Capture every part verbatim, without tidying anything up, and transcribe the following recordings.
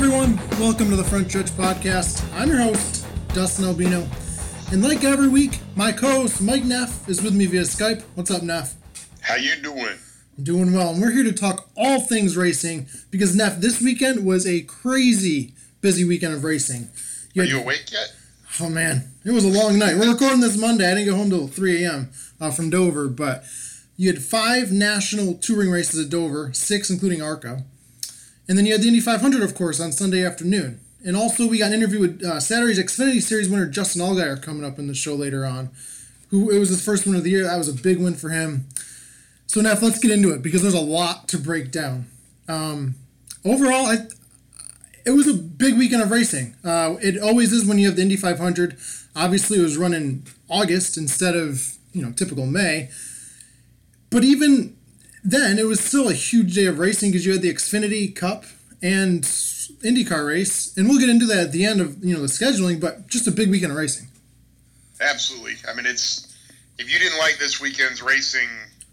everyone, welcome to the Front Stretch Podcast. I'm your host, Dustin Albino, and like every week, my co-host Mike Neff is with me via Skype. What's up, Neff? How you doing? Doing well, and we're here to talk all things racing, because Neff, this weekend was a crazy busy weekend of racing. You Are had, you awake yet? Oh man, it was a long night. We're recording this Monday. I didn't get home till three a.m. Uh, from Dover, but you had five national touring races at Dover, six including ARCA. And then you had the Indy five hundred, of course, on Sunday afternoon. And also we got an interview with uh, Saturday's Xfinity Series winner Justin Allgaier coming up in the show later on. Who It was his first win of the year. That was a big win for him. So now let's get into it, because there's a lot to break down. Um, overall, I, it was a big weekend of racing. Uh, it always is when you have the Indy five hundred. Obviously, it was run in August instead of, you know, typical May. But even then, it was still a huge day of racing, because you had the Xfinity Cup and IndyCar race, and we'll get into that at the end of, you know, the scheduling. But just a big weekend of racing. Absolutely. I mean, it's if you didn't like this weekend's racing,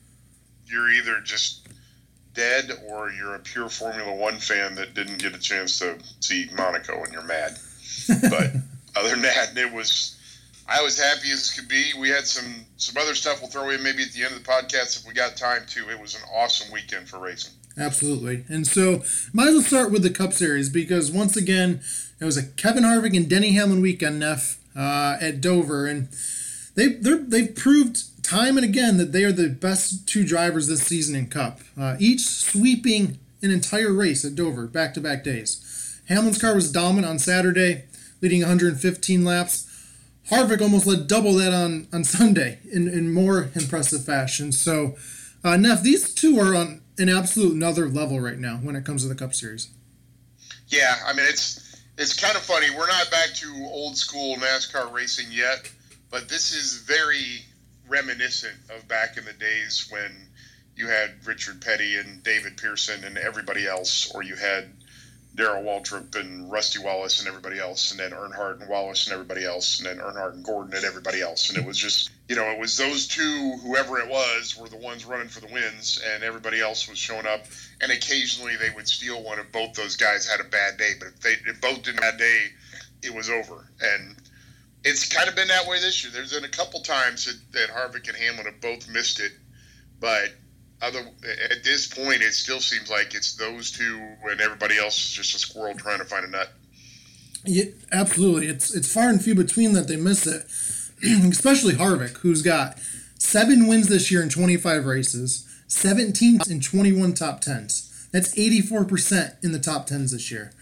you're either just dead or you're a pure Formula One fan that didn't get a chance to see Monaco and you're mad. But other than that, it was. I was happy as could be. We had some, some other stuff we'll throw in maybe at the end of the podcast if we got time to. It was an awesome weekend for racing. Absolutely. And so might as well start with the Cup Series, because once again, it was a Kevin Harvick and Denny Hamlin weekend, Neff, uh, at Dover. And they, they're, they've proved time and again that they are the best two drivers this season in Cup, uh, each sweeping an entire race at Dover back-to-back days. Hamlin's car was dominant on Saturday, leading one hundred fifteen laps. Harvick almost led double that on, on Sunday in, in more impressive fashion. So, uh, Neff, these two are on an absolute another level right now when it comes to the Cup Series. Yeah, I mean, it's it's kind of funny. We're not back to old school NASCAR racing yet, but this is very reminiscent of back in the days when you had Richard Petty and David Pearson and everybody else, or you had Darrell Waltrip and Rusty Wallace and everybody else, and then Earnhardt and Wallace and everybody else, and then Earnhardt and Gordon and everybody else. And it was just, you know, it was those two, whoever it was, were the ones running for the wins, and everybody else was showing up. And occasionally they would steal one if both those guys had a bad day. But if they if both didn't have a bad day, it was over. And it's kind of been that way this year. There's been a couple times that, that Harvick and Hamlin have both missed it, but Other, at this point, it still seems like it's those two, and everybody else is just a squirrel trying to find a nut. Yeah, absolutely. It's it's far and few between that they miss it, especially Harvick, who's got seven wins this year in twenty-five races, seventeen in twenty-one top tens. That's eighty-four percent in the top tens this year.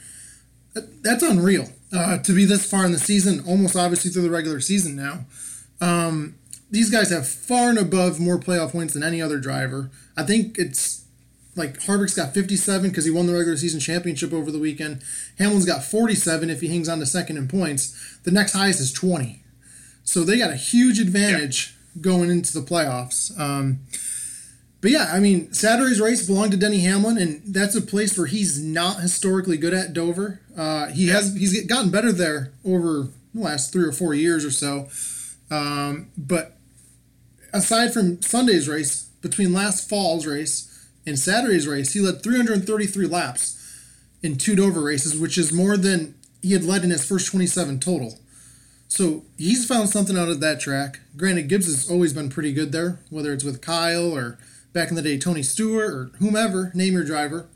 That's unreal uh, to be this far in the season, almost obviously through the regular season now. Um, these guys have far and above more playoff points than any other driver. I think it's like Harvick's got fifty-seven because he won the regular season championship over the weekend. Hamlin's got forty-seven if he hangs on to second in points. The next highest is twenty. So they got a huge advantage yeah. going into the playoffs. Um, but yeah, I mean, Saturday's race belonged to Denny Hamlin, and that's a place where he's not historically good at, Dover. Uh, he yeah. has he's gotten better there over the last three or four years or so. Um, but aside from Sunday's race, between last fall's race and Saturday's race, he led three hundred thirty-three laps in two Dover races, which is more than he had led in his first twenty-seven total. So he's found something out of that track. Granted, Gibbs has always been pretty good there, whether it's with Kyle or back in the day Tony Stewart or whomever, name your driver.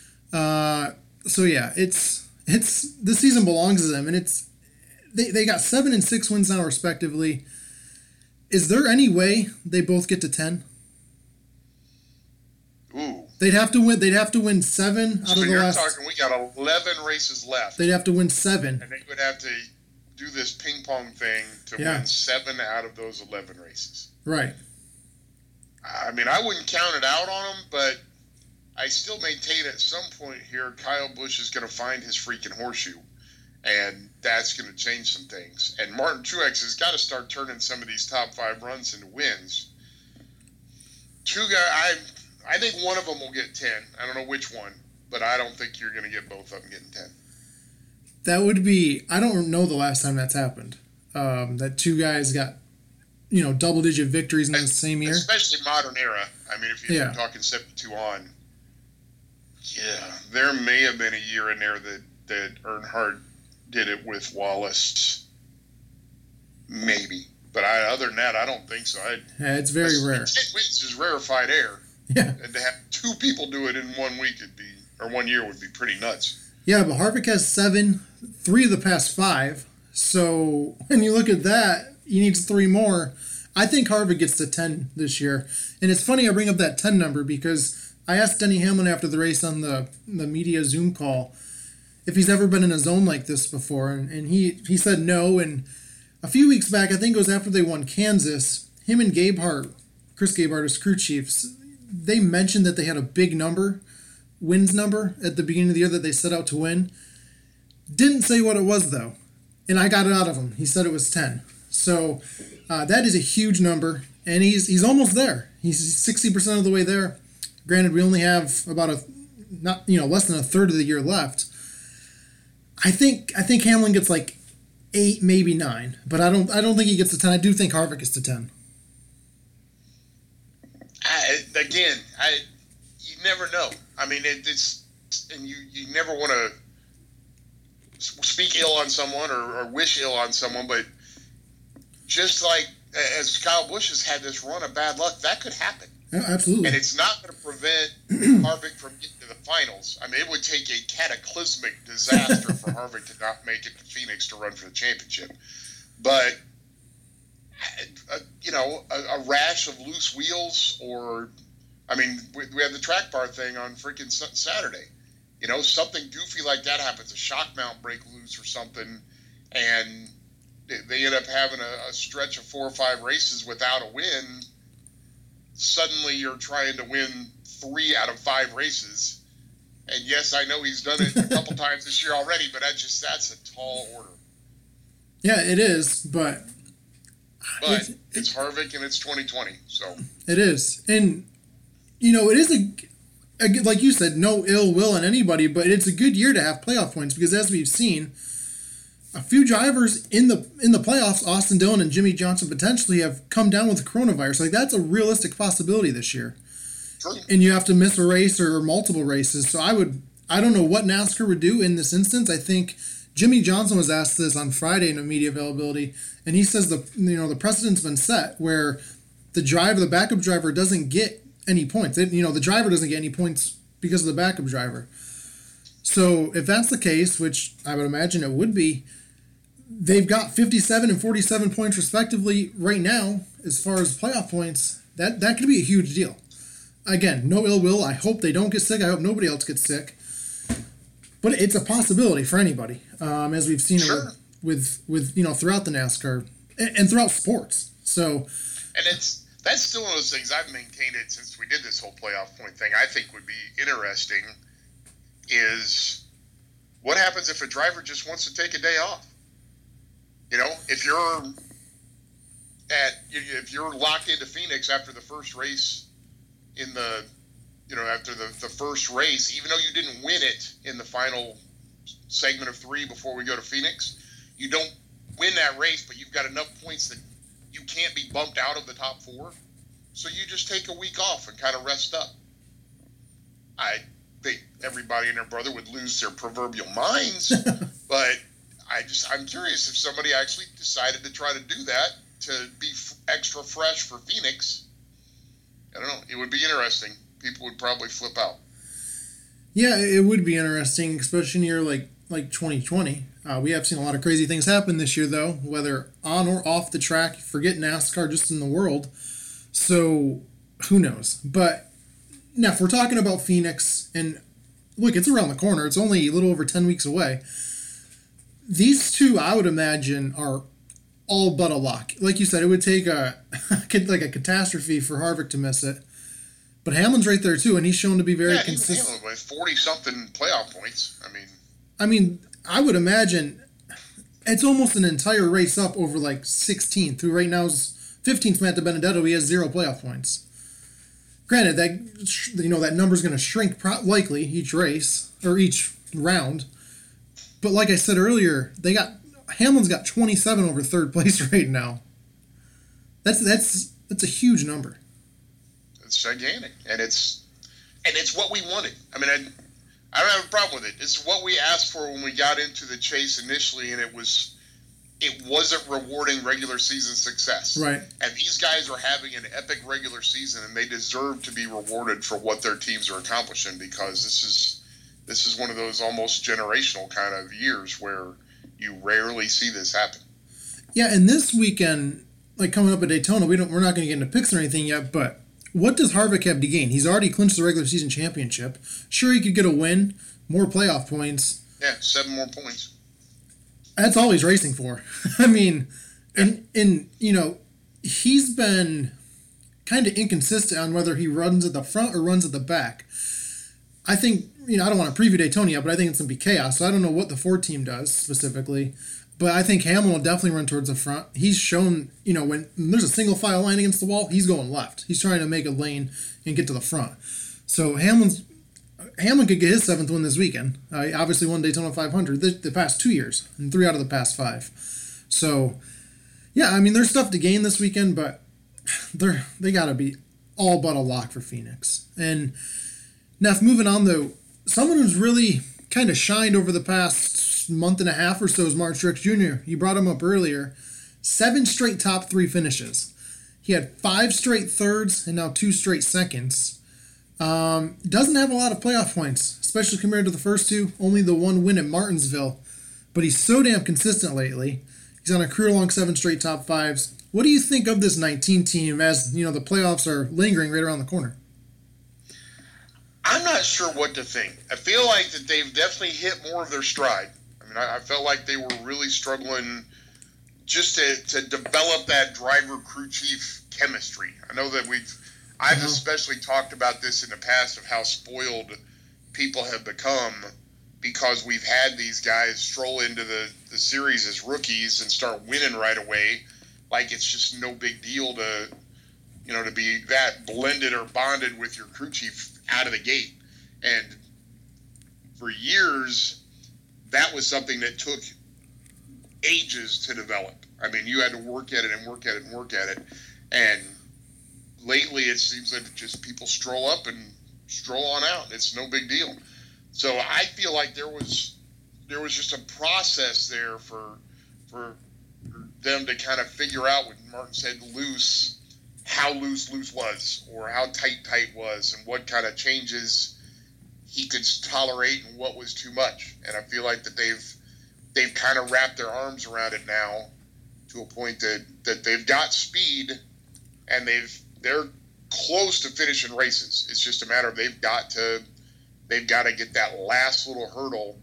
Uh, so yeah, it's it's this season belongs to them, and it's they they got seven and six wins now respectively. Is there any way they both get to ten? Ooh. They'd have to win. They'd have to win seven out so of the you're last. Talking, we got eleven races left. They'd have to win seven, and they would have to do this ping pong thing to yeah. win seven out of those eleven races. Right. I mean, I wouldn't count it out on them, but I still maintain at some point here, Kyle Busch is going to find his freaking horseshoe, and that's going to change some things. And Martin Truex has got to start turning some of these top five runs into wins. Two guys, I. I think one of them will get ten. I don't know which one, but I don't think you're going to get both of them getting ten. That would be, I don't know the last time that's happened. Um, that two guys got, you know, double-digit victories in the same year. Especially modern era. I mean, if you're yeah. talking seventy-two on, yeah, there may have been a year in there that that Earnhardt did it with Wallace. Maybe. But I, other than that, I don't think so. I, yeah, it's very rare. ten wins is rarefied air. Yeah. And to have two people do it in one week would be, or one year would be pretty nuts. Yeah, but Harvick has seven, three of the past five. So when you look at that, he needs three more. I think Harvick gets to ten this year. And it's funny I bring up that ten number because I asked Denny Hamlin after the race on the, the media Zoom call if he's ever been in a zone like this before. And, and he, he said no. And a few weeks back, I think it was after they won Kansas, him and Gabehart, Chris Gabehart, his crew chiefs, they mentioned that they had a big number, wins number, at the beginning of the year that they set out to win. Didn't say what it was, though. And I got it out of him. He said it was ten. So uh, that is a huge number, and he's he's almost there. He's sixty percent of the way there. Granted, we only have about a not you know less than a third of the year left. I think I think Hamlin gets like eight, maybe nine, but I don't I don't think he gets to ten. I do think Harvick gets to ten. I, again, I you never know. I mean, it, it's and you you never want to speak ill on someone or, or wish ill on someone, but just like as Kyle Busch has had this run of bad luck, that could happen. Yeah, absolutely. And it's not going to prevent Harvick from getting to the finals. I mean, it would take a cataclysmic disaster for Harvick to not make it to Phoenix to run for the championship. But, uh, you know, a, a rash of loose wheels or, I mean, we, we had the track bar thing on freaking Saturday. You know, something goofy like that happens, a shock mount break loose or something, and they end up having a, a stretch of four or five races without a win. Suddenly you're trying to win three out of five races. And yes, I know he's done it a couple times this year already, but I just that's a tall order. Yeah, it is, but But it's, it's Harvick and it's twenty twenty, so it is. And you know, it is a like you said, no ill will on anybody, but it's a good year to have playoff points because as we've seen, a few drivers in the in the playoffs, Austin Dillon and Jimmy Johnson potentially have come down with coronavirus. Like that's a realistic possibility this year. True. And you have to miss a race or multiple races. So I would I don't know what NASCAR would do in this instance. I think Jimmy Johnson was asked this on Friday in a media availability, and he says the you know the precedent's been set where the driver, the backup driver, doesn't get any points. It, you know, the driver doesn't get any points because of the backup driver. So if that's the case, which I would imagine it would be, they've got fifty-seven and forty-seven points respectively right now as far as playoff points. That that could be a huge deal. Again, no ill will. I hope they don't get sick. I hope nobody else gets sick. But it's a possibility for anybody, um, as we've seen sure. it with, with, with, you know, throughout the NASCAR and, and throughout sports. So, and it's that's still one of those things I've maintained it since we did this whole playoff point thing. I think would be interesting is what happens if a driver just wants to take a day off. You know, if you're at if you're locked into Phoenix after the first race in the, you know, after the, the first race, even though you didn't win it in the final segment of three before we go to Phoenix, you don't win that race, but you've got enough points that you can't be bumped out of the top four. So you just take a week off and kind of rest up. I think everybody and their brother would lose their proverbial minds, but I just, I'm curious if somebody actually decided to try to do that to be f- extra fresh for Phoenix. I don't know. It would be interesting. People would probably flip out. Yeah, it would be interesting, especially in a year like, like twenty twenty. Uh, we have seen a lot of crazy things happen this year, though, whether on or off the track. Forget NASCAR, just in the world. So who knows? But now, if we're talking about Phoenix, and look, it's around the corner. It's only a little over ten weeks away. These two, I would imagine, are all but a lock. Like you said, it would take a like a catastrophe for Harvick to miss it. But Hamlin's right there, too, and he's shown to be very yeah, consistent. Hamlin with forty-something playoff points. I mean... I mean, I would imagine it's almost an entire race up over, like, sixteenth, who right now is fifteenth, Matt DiBenedetto. He has zero playoff points. Granted, that you know that number's going to shrink pro- likely each race, or each round. But like I said earlier, they got Hamlin's got twenty-seven over third place right now. That's that's that's a huge number. It's gigantic, and it's and it's what we wanted. I mean, I, I don't have a problem with it. It's what we asked for when we got into the chase initially, and it was it wasn't rewarding regular season success. Right. And these guys are having an epic regular season, and they deserve to be rewarded for what their teams are accomplishing, because this is this is one of those almost generational kind of years where you rarely see this happen. Yeah, and this weekend, like coming up at Daytona, we don't we're not going to get into picks or anything yet, but what does Harvick have to gain? He's already clinched the regular season championship. Sure, he could get a win, more playoff points. Yeah, seven more points. That's all he's racing for. I mean, and and you know, he's been kind of inconsistent on whether he runs at the front or runs at the back. I think, you know, I don't want to preview Daytona yet, but I think it's going to be chaos. So I don't know what the Ford team does specifically. But I think Hamlin will definitely run towards the front. He's shown, you know, when there's a single file line against the wall, he's going left. He's trying to make a lane and get to the front. So Hamlin's Hamlin could get his seventh win this weekend. Uh, he obviously won Daytona five hundred the, the past two years, and three out of the past five. So, yeah, I mean, there's stuff to gain this weekend, but they're they got to be all but a lock for Phoenix. And now, if moving on though, someone who's really kind of shined over the past month and a half or so is Martin Truex Junior You brought him up earlier. Seven straight top three finishes. He had five straight thirds and now two straight seconds. Um, doesn't have a lot of playoff points, especially compared to the first two. Only the one win at Martinsville. But he's so damn consistent lately. He's on a career-long seven straight top fives. What do you think of this nineteen team as, you know, the playoffs are lingering right around the corner? I'm not sure what to think. I feel like that they've definitely hit more of their stride. I mean, I, I felt like they were really struggling just to, to develop that driver-crew chief chemistry. I know that we've, I've uh-huh. especially talked about this in the past of how spoiled people have become because we've had these guys stroll into the, the series as rookies and start winning right away. Like it's just no big deal to, you know, to be that blended or bonded with your crew chief out of the gate. And for years, that was something that took ages to develop. I mean, you had to work at it and work at it and work at it. And lately, it seems that just people stroll up and stroll on out. It's no big deal. So I feel like there was there was just a process there for for them to kind of figure out when Martin said loose, how loose loose was, or how tight tight was, and what kind of changes he could tolerate and what was too much. And I feel like that they've they've kind of wrapped their arms around it now to a point that, that they've got speed and they've they're close to finishing races. It's just a matter of they've got to they've got to get that last little hurdle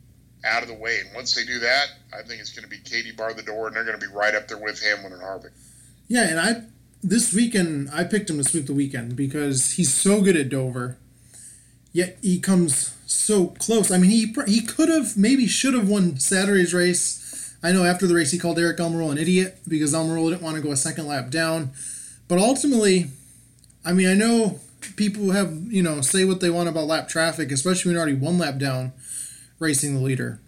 out of the way. And once they do that, I think it's going to be Katie bar the door, and they're going to be right up there with Hamlin and Harvick. Yeah, and I this weekend I picked him to sweep the weekend because he's so good at Dover. Yet he comes so close. I mean, he he could have, maybe should have won Saturday's race. I know after the race he called Eric Almirola an idiot because Almirola didn't want to go a second lap down. But ultimately, I mean, I know people have, you know, say what they want about lap traffic, especially when you're already one lap down racing the leader.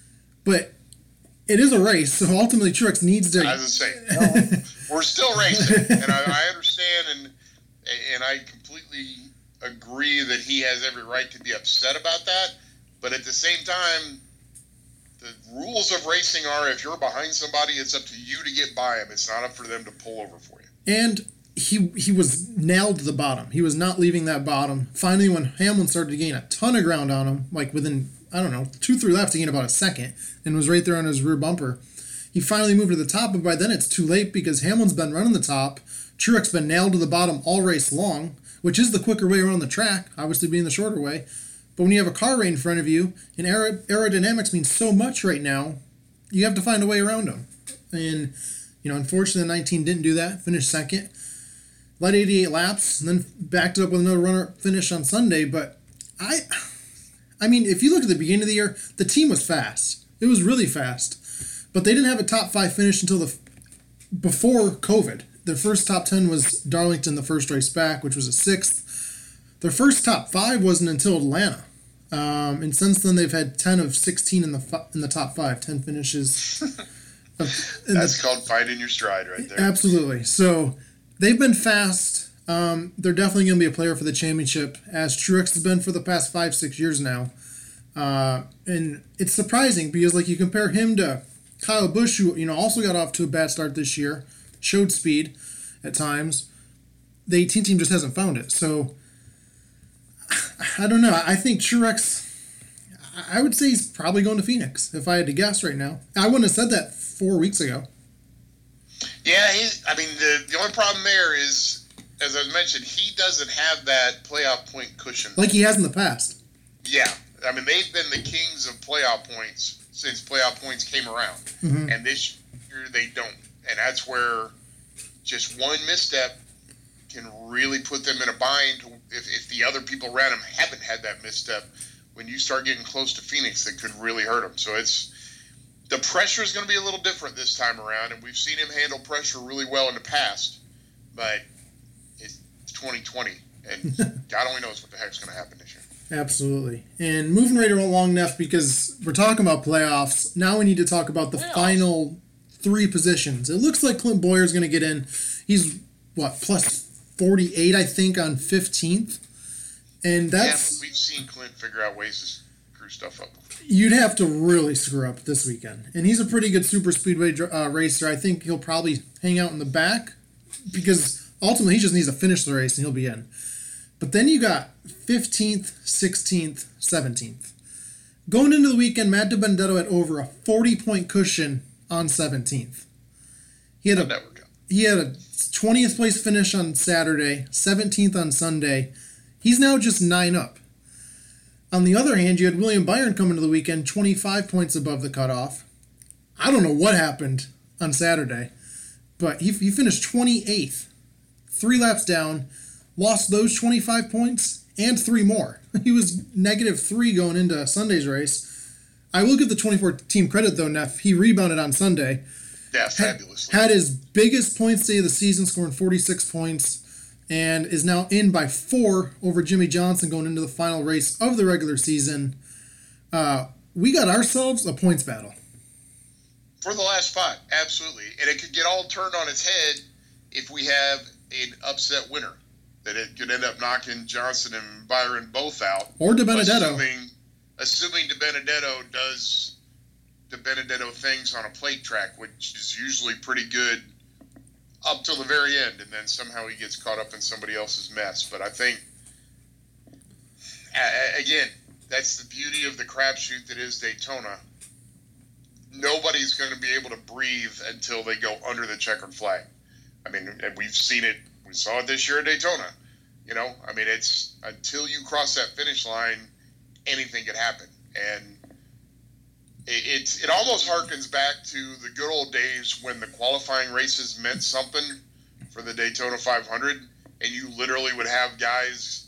But it is a race, so ultimately Truex needs to... I was saying, no, we're still racing, and I, I understand, and and I completely agree that he has every right to be upset about that, but at the same time, the rules of racing are if you're behind somebody, it's up to you to get by them. It's not up for them to pull over for you. And he he was nailed to the bottom. He was not leaving that bottom. Finally, when Hamlin started to gain a ton of ground on him, like within, I don't know, two, three laps, he gained about a second and was right there on his rear bumper. He finally moved to the top, but by then it's too late because Hamlin's been running the top. Truex been nailed to the bottom all race long, which is the quicker way around the track, obviously being the shorter way. But when you have a car right in front of you, and aer- aerodynamics means so much right now, you have to find a way around them. And, you know, unfortunately, the nineteen didn't do that, finished second. Led eighty-eight laps, and then backed it up with another runner finish on Sunday. But I, I mean, if you look at the beginning of the year, the team was fast. It was really fast. But they didn't have a top five finish until the before COVID. Their first top ten was Darlington the first race back, which was a sixth. Their first top five wasn't until Atlanta. Um, and since then, they've had ten of sixteen in the in the top five, ten finishes. Of, That's the, called finding your stride right there. Absolutely. So they've been fast. Um, they're definitely going to be a player for the championship, as Truex has been for the past five, six years now. Uh, and it's surprising because, like, you compare him to Kyle Busch, who, you know, also got off to a bad start this year, showed speed at times. The eighteen team just hasn't found it. So, I don't know. I think Truex, I would say he's probably going to Phoenix, if I had to guess right now. I wouldn't have said that four weeks ago. Yeah, he's, I mean, the, the only problem there is, as I mentioned, he doesn't have that playoff point cushion. Like he has in the past. Yeah. I mean, they've been the kings of playoff points since playoff points came around. Mm-hmm. And this year they don't. And that's where just one misstep can really put them in a bind if, if the other people around them haven't had that misstep. When you start getting close to Phoenix, that could really hurt them. So it's the pressure is going to be a little different this time around, and we've seen him handle pressure really well in the past. But it's twenty twenty, and God only knows what the heck's going to happen this year. Absolutely. And moving right along, Neff, because we're talking about playoffs, now we need to talk about the playoffs. Final three positions. It looks like Clint Boyer's going to get in. He's, what, plus forty-eight, I think, on fifteenth. And that's... Yeah, we've seen Clint figure out ways to screw stuff up. You'd have to really screw up this weekend. And he's a pretty good super speedway uh, racer. I think he'll probably hang out in the back because ultimately he just needs to finish the race and he'll be in. But then you got fifteenth, sixteenth, seventeenth. Going into the weekend, Matt DiBenedetto had over a forty-point cushion on seventeenth. He had a he had a twentieth place finish on Saturday, seventeenth on Sunday. He's now just nine up. On the other hand, you had William Byron coming to the weekend, twenty-five points above the cutoff. I don't know what happened on Saturday, but he, he finished twenty-eighth, three laps down, lost those twenty-five points and three more. He was negative three going into Sunday's race. I will give the twenty-four team credit, though, Neff. He rebounded on Sunday. Yeah, fabulously. Had, had his biggest points day of the season, scoring forty-six points. And is now in by four over Jimmy Johnson going into the final race of the regular season. Uh, we got ourselves a points battle. For the last spot, absolutely. And it could get all turned on its head if we have an upset winner. That it could end up knocking Johnson and Byron both out. Or DiBenedetto. Assuming, assuming DiBenedetto does DiBenedetto things on a plate track, which is usually pretty good up till the very end, and then somehow he gets caught up in somebody else's mess. But I think, again, that's the beauty of the crapshoot that is Daytona. Nobody's going to be able to breathe until they go under the checkered flag. I mean, and we've seen it. We saw it this year at Daytona. You know, I mean, it's until you cross that finish line, anything could happen. And it, it's it almost harkens back to the good old days when the qualifying races meant something for the Daytona five hundred, and you literally would have guys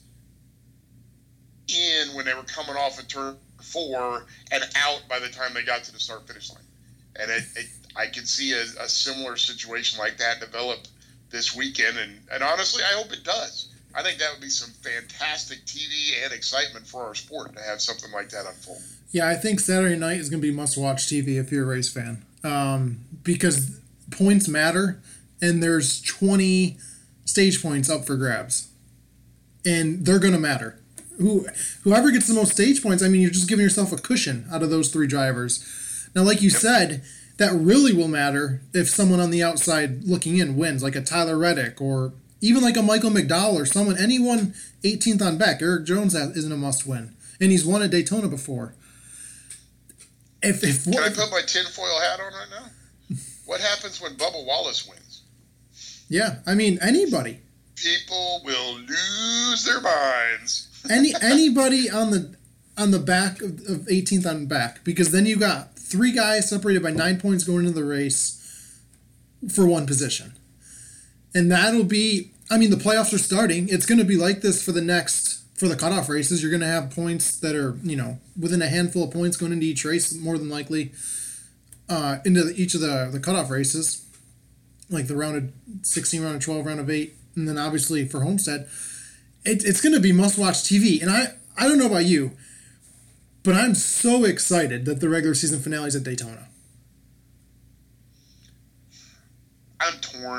in when they were coming off of turn four and out by the time they got to the start finish line. And it, it, I could see a, a similar situation like that develop this weekend, and, and honestly, I hope it does. I think that would be some fantastic T V and excitement for our sport to have something like that unfold. Yeah, I think Saturday night is going to be must-watch T V if you're a race fan, um, because points matter, and there's twenty stage points up for grabs, and they're going to matter. Who, whoever gets the most stage points, I mean, you're just giving yourself a cushion out of those three drivers. Now, like you yep. said, that really will matter if someone on the outside looking in wins, like a Tyler Reddick or even like a Michael McDowell or someone, anyone eighteenth on back. Eric Jones isn't a must-win, and he's won at Daytona before. If, if Can I put my tinfoil hat on right now? What happens when Bubba Wallace wins? Yeah, I mean, anybody. People will lose their minds. Any Anybody on the on the back of, of eighteenth on back, because then you got three guys separated by nine points going into the race for one position. And that'll be, I mean, the playoffs are starting. It's going to be like this for the next, for the cutoff races. You're going to have points that are, you know, within a handful of points going into each race, more than likely, uh, into the, each of the, the cutoff races, like the round of sixteen, round of twelve, round of eight, and then obviously for Homestead. It, it's going to be must-watch T V. And I, I don't know about you, but I'm so excited that the regular season finale is at Daytona. I'm torn.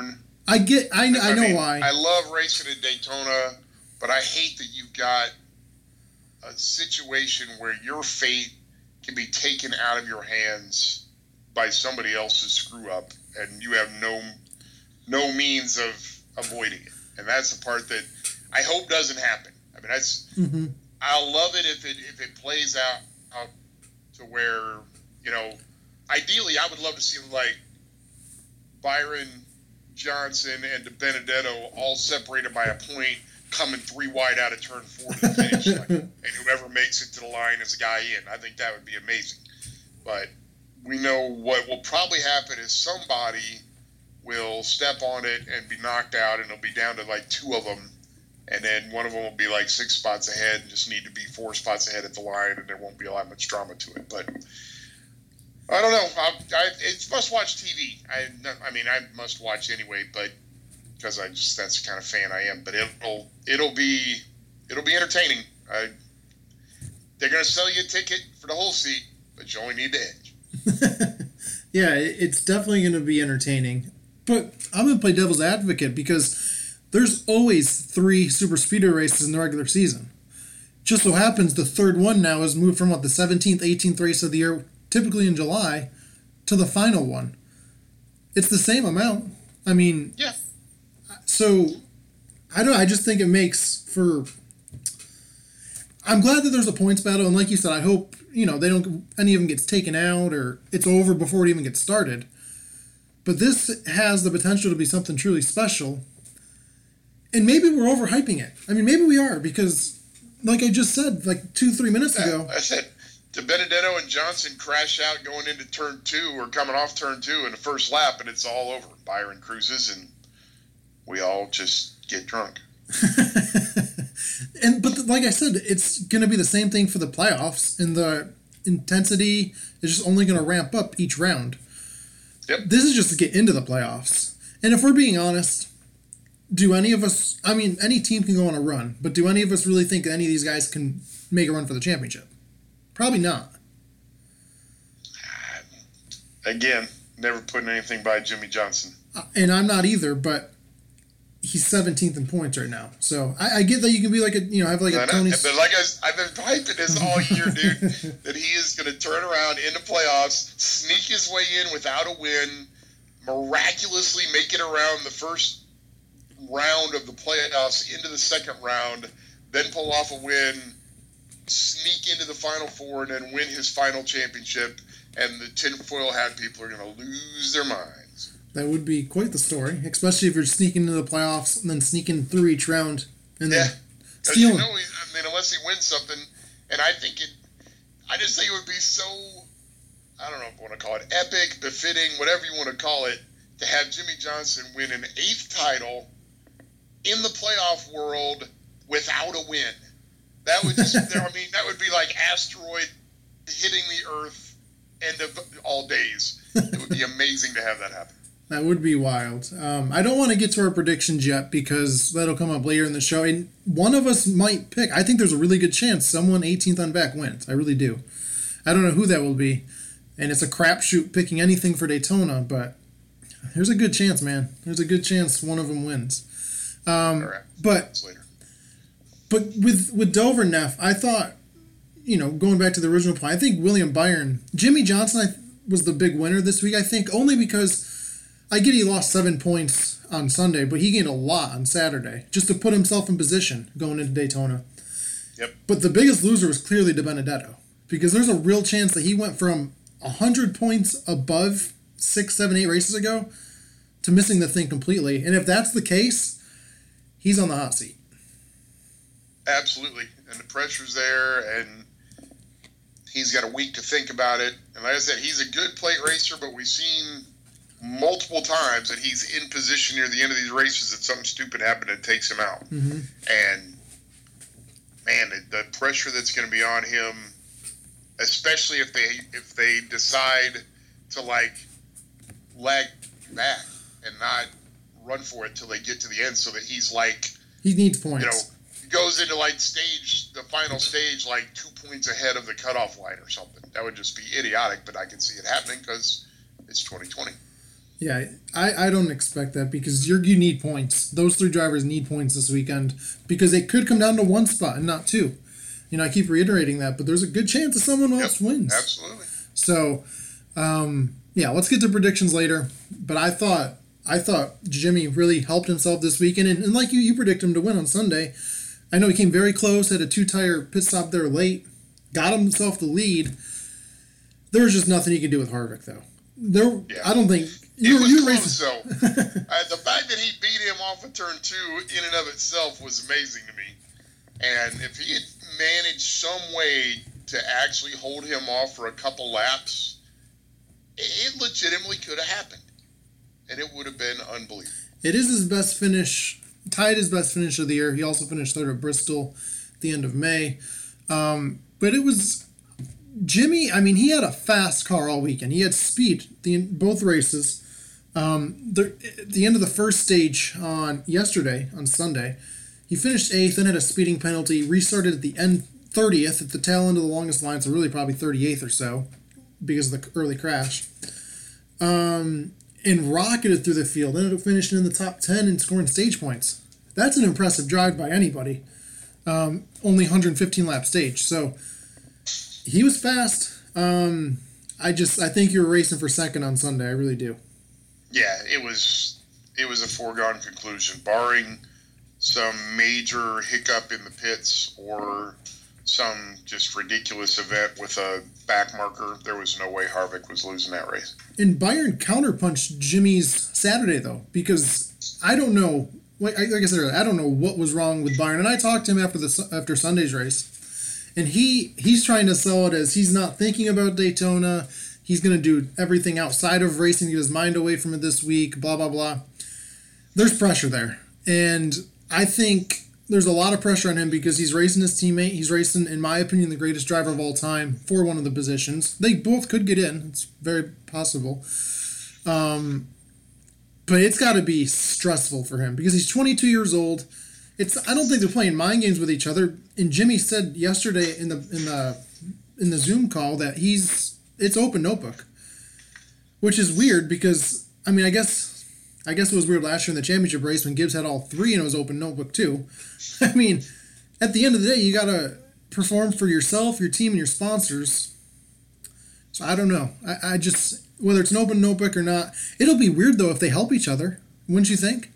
I get, I, I, I know mean, why. I love racing at Daytona, but I hate that you've got a situation where your fate can be taken out of your hands by somebody else's screw up, and you have no no means of avoiding it. And that's the part that I hope doesn't happen. I mean, that's mm-hmm. I'll love it if it if it plays out, out to where, you know, ideally I would love to see like Byron, Johnson, and DiBenedetto all separated by a point, coming three wide out of turn four to the finish line. And whoever makes it to the line is a guy in. I think that would be amazing. But we know what will probably happen is somebody will step on it and be knocked out, and it'll be down to like two of them. And then one of them will be like six spots ahead and just need to be four spots ahead at the line, and there won't be a lot much drama to it. But I don't know. I, I, it's must-watch T V. I, I mean, I must watch anyway, but because I just that's the kind of fan I am. But it'll it'll be it'll be entertaining. I, they're gonna sell you a ticket for the whole seat, but you only need the edge. Yeah, it's definitely gonna be entertaining. But I'm gonna play devil's advocate because there's always three super speedway races in the regular season. Just so happens the third one now is moved from what the seventeenth, eighteenth race of the year, typically in July, to the final one. It's the same amount. I mean, yeah. So, I don't. I just think it makes for. I'm glad that there's a points battle, and like you said, I hope you know they don't any of them gets taken out or it's over before it even gets started. But this has the potential to be something truly special, and maybe we're overhyping it. I mean, maybe we are because, like I just said, like two, three minutes yeah, ago, I said. DiBenedetto and Johnson crash out going into turn two or coming off turn two in the first lap, and it's all over. Byron cruises, and we all just get drunk. and but like I said, it's going to be the same thing for the playoffs, and the intensity is just only going to ramp up each round. Yep. This is just to get into the playoffs. And if we're being honest, do any of us, I mean, any team can go on a run, but do any of us really think any of these guys can make a run for the championship? Probably not. Again, never putting anything by Jimmy Johnson. Uh, and I'm not either, but he's seventeenth in points right now. So I, I get that you can be like a, you know, have like a Tony. But like I, I've been hyping this all year, dude, that he is going to turn around in the playoffs, sneak his way in without a win, miraculously make it around the first round of the playoffs into the second round, then pull off a win, sneak into the Final Four, and then win his final championship, and the tinfoil hat people are going to lose their minds. That would be quite the story, especially if you're sneaking into the playoffs and then sneaking through each round and yeah. then stealing. You know, I mean, unless he wins something, and I think it, I just think it would be so, I don't know if I want to call it epic, befitting, whatever you want to call it, to have Jimmy Johnson win an eighth title in the playoff world without a win. That would just, I mean, that would be like asteroid hitting the Earth, end of all days. It would be amazing to have that happen. That would be wild. Um, I don't want to get to our predictions yet because that'll come up later in the show. And one of us might pick. I think there's a really good chance someone eighteenth on back wins. I really do. I don't know who that will be. And it's a crapshoot picking anything for Daytona, but there's a good chance, man. There's a good chance one of them wins. Um, all right. But but with with Dover and Neff, I thought, you know, going back to the original point, I think William Byron, Jimmy Johnson I, was the big winner this week, I think, only because I get he lost seven points on Sunday, but he gained a lot on Saturday just to put himself in position going into Daytona. Yep. But the biggest loser was clearly DiBenedetto because there's a real chance that he went from one hundred points above six, seven, eight races ago to missing the thing completely. And if that's the case, he's on the hot seat. Absolutely. And the pressure's there, and he's got a week to think about it. And like I said, he's a good plate racer, but we've seen multiple times that he's in position near the end of these races that something stupid happened and takes him out. Mm-hmm. And, man, the, the pressure that's going to be on him, especially if they if they decide to, like, lag back and not run for it till they get to the end so that he's, like, he needs points. You know, goes into like stage, the final stage, like two points ahead of the cutoff line or something. That would just be idiotic, but I can see it happening because it's twenty twenty. Yeah, I, I don't expect that because you're you need points. Those three drivers need points this weekend because it could come down to one spot and not two. You know, I keep reiterating that, but there's a good chance that someone else Yep, wins. absolutely. So, um, yeah, let's get to predictions later. But I thought I thought Jimmy really helped himself this weekend, and, and like you, you predict him to win on Sunday. I know he came very close, had a two-tire pit stop there late, got himself the lead. There was just nothing he could do with Harvick, though. There, Yeah. I don't think It you was you close, though. uh, the fact that he beat him off of turn two in and of itself was amazing to me. And if he had managed some way to actually hold him off for a couple laps, it legitimately could have happened. And it would have been unbelievable. It is his best finish, tied his best finish of the year. He also finished third at Bristol at the end of May. Um, but it was Jimmy. I mean, he had a fast car all weekend. He had speed the both races. Um, the, at the end of the first stage on yesterday, on Sunday, he finished eighth, then had a speeding penalty, restarted at the end thirtieth, at the tail end of the longest line, so really probably thirty-eighth or so, because of the early crash. Um, and rocketed through the field, ended up finishing in the top ten and scoring stage points. That's an impressive drive by anybody. Um, only one hundred fifteen lap stage, so he was fast. Um, I just, I think you're racing for second on Sunday, I really do. Yeah, it was it was a foregone conclusion, barring some major hiccup in the pits or some just ridiculous event with a back marker. There was no way Harvick was losing that race. And Byron counterpunched Jimmy's Saturday, though, because I don't know, like, like I said earlier, I don't know what was wrong with Byron. And I talked to him after the after Sunday's race, and he he's trying to sell it as he's not thinking about Daytona. He's going to do everything outside of racing to get his mind away from it this week, blah, blah, blah. There's pressure there. And I think there's a lot of pressure on him because he's racing his teammate. He's racing, in my opinion, the greatest driver of all time for one of the positions. They both could get in. It's very possible. Um, but it's got to be stressful for him because he's twenty-two years old. It's I don't think they're playing mind games with each other. And Jimmy said yesterday in the in the in the Zoom call that he's it's open notebook, which is weird because I mean I guess I guess it was weird last year in the championship race when Gibbs had all three and it was open notebook too. I mean, at the end of the day, you gotta perform for yourself, your team, and your sponsors. So I don't know. I, I just whether it's an open notebook or not, it'll be weird though if they help each other. Wouldn't you think?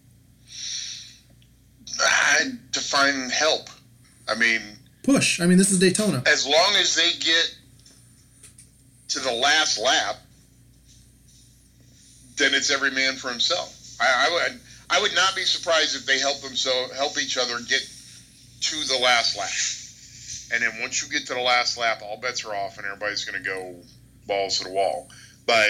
I define help. I mean, push. I mean, this is Daytona. As long as they get to the last lap, then it's every man for himself. I, I would I would not be surprised if they help them so help each other get to the last lap. And then once you get to the last lap, all bets are off and everybody's going to go balls to the wall. But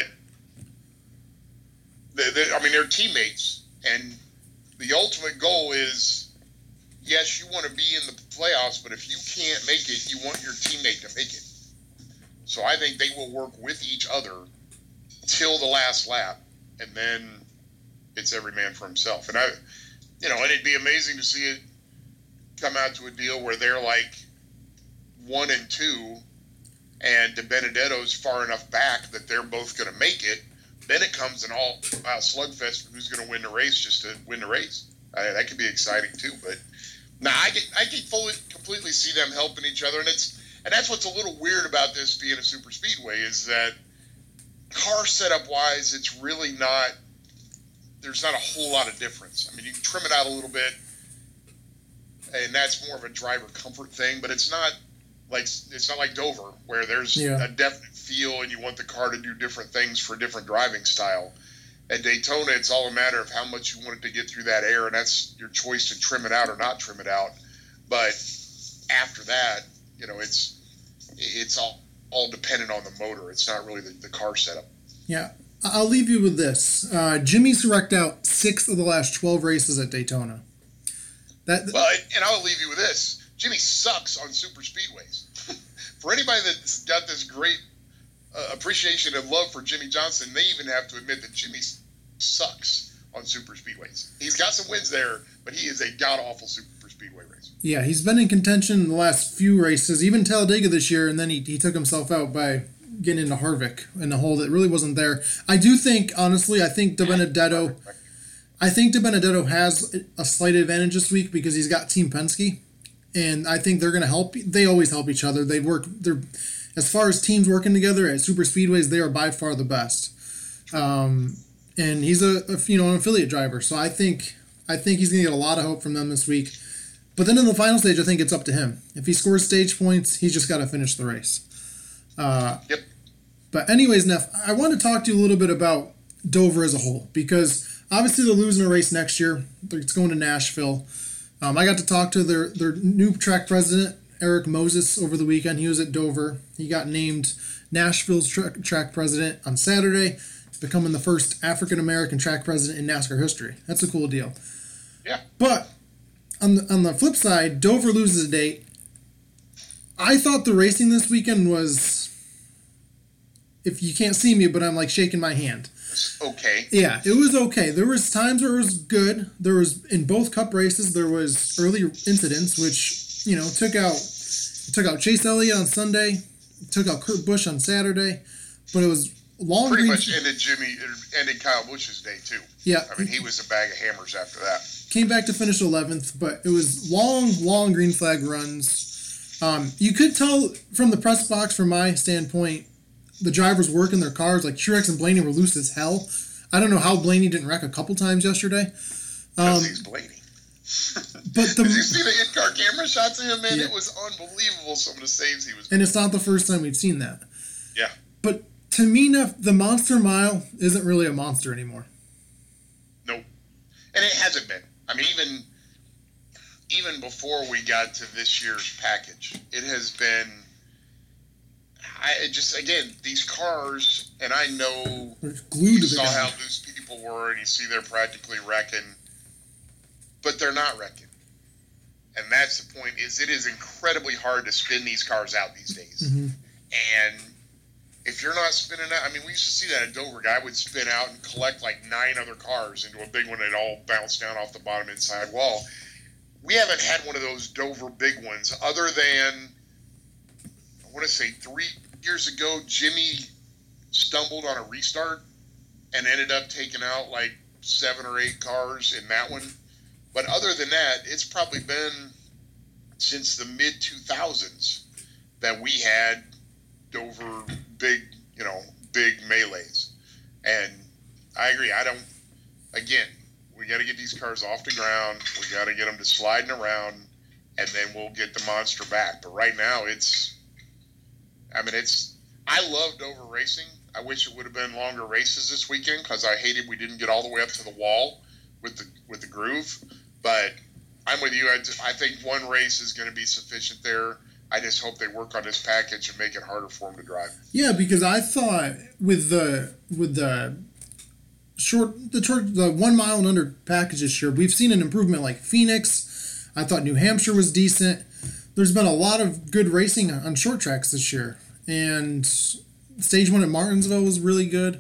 they, they, I mean, they're teammates, and the ultimate goal is, yes, you want to be in the playoffs, but if you can't make it, you want your teammate to make it. So I think they will work with each other till the last lap, and then it's every man for himself. And I, you know, and it'd be amazing to see it come out to a deal where they're like one and two, and DiBenedetto's far enough back that they're both going to make it. Then it comes an all uh, slugfest for who's going to win the race just to win the race. Uh, that could be exciting too. But nah, I can I can fully completely see them helping each other, and it's and that's what's a little weird about this being a super speedway is that car setup wise, it's really not. There's not a whole lot of difference. I mean, you can trim it out a little bit, and that's more of a driver comfort thing. But it's not like it's not like Dover where there's yeah. a definite feel, and you want the car to do different things for different driving style. At Daytona, it's all a matter of how much you want it to get through that air, and that's your choice to trim it out or not trim it out. But after that, you know, it's it's all all dependent on the motor. It's not really the, the car setup. Yeah. I'll leave you with this. Uh, Jimmy's wrecked out six of the last twelve races at Daytona. That well, and I'll leave you with this. Jimmy sucks on super speedways. For anybody that's got this great uh, appreciation and love for Jimmy Johnson, they even have to admit that Jimmy sucks on super speedways. He's got some wins there, but he is a god-awful super speedway racer. Yeah, he's been in contention in the last few races, even Talladega this year, and then he, he took himself out by getting into Harvick in a hole that really wasn't there. I do think, honestly, I think De Benedetto, I think De Benedetto has a slight advantage this week because he's got Team Penske, and I think they're going to help. They always help each other. They work. They're as far as teams working together at super speedways, they are by far the best. Um, and he's a, a you know an affiliate driver, so I think I think he's going to get a lot of hope from them this week. But then in the final stage, I think it's up to him. If he scores stage points, he's just got to finish the race. Uh, yep. But anyways, Neff, I want to talk to you a little bit about Dover as a whole, because obviously they're losing a race next year. It's going to Nashville. Um, I got to talk to their, their new track president, Eric Moses, over the weekend. He was at Dover. He got named Nashville's tra- track president on Saturday, becoming the first African-American track president in NASCAR history. That's a cool deal. Yeah. But on the, on the flip side, Dover loses a date. I thought the racing this weekend was, if you can't see me, but I'm like shaking my hand. It's okay. Yeah, it was okay. There was times where it was good. There was, in both cup races, there was early incidents, which, you know, took out, took out Chase Elliott on Sunday, took out Kurt Busch on Saturday, but it was long. Pretty green much ended Jimmy, ended Kyle Busch's day too. Yeah. I mean, he was a bag of hammers after that. Came back to finish eleventh, but it was long, long green flag runs. Um, you could tell from the press box, from my standpoint, the drivers working their cars. Like Truex and Blaney were loose as hell. I don't know how Blaney didn't wreck a couple times yesterday. Um, he's Blaney. But the, Did you see the in-car camera shots of him, man? Yeah. It was unbelievable, some of the saves he was and it's not the first time we've seen that. Yeah. But to me, Neff, the Monster Mile isn't really a monster anymore. Nope. And it hasn't been. I mean, even even before we got to this year's package, it has been. I it just again these cars, and I know They're glued you to the saw guy. how loose people were, and you see they're practically wrecking, but they're not wrecking, and that's the point. Is it is incredibly hard to spin these cars out these days, Mm-hmm. and if you're not spinning out, I mean, we used to see that at Dover. Guy would spin out and collect like nine other cars into a big one and all bounce down off the bottom inside wall. We haven't had one of those Dover big ones other than, I want to say three years ago, Jimmy stumbled on a restart and ended up taking out like seven or eight cars in that one. But other than that, it's probably been since the mid two thousands that we had Dover big, you know, big melees. And I agree. I don't, again, we got to get these cars off the ground. We got to get them to sliding around, and then we'll get the monster back. But right now, it's, I mean, it's, I love Dover racing. I wish it would have been longer races this weekend because I hated we didn't get all the way up to the wall with the with the groove. But I'm with you. I, I think one race is going to be sufficient there. I just hope they work on this package and make it harder for them to drive. Yeah, because I thought with the with the short the short the one mile and under package this year, we've seen an improvement. Like Phoenix, I thought New Hampshire was decent. There's been a lot of good racing on short tracks this year, and stage one at Martinsville was really good.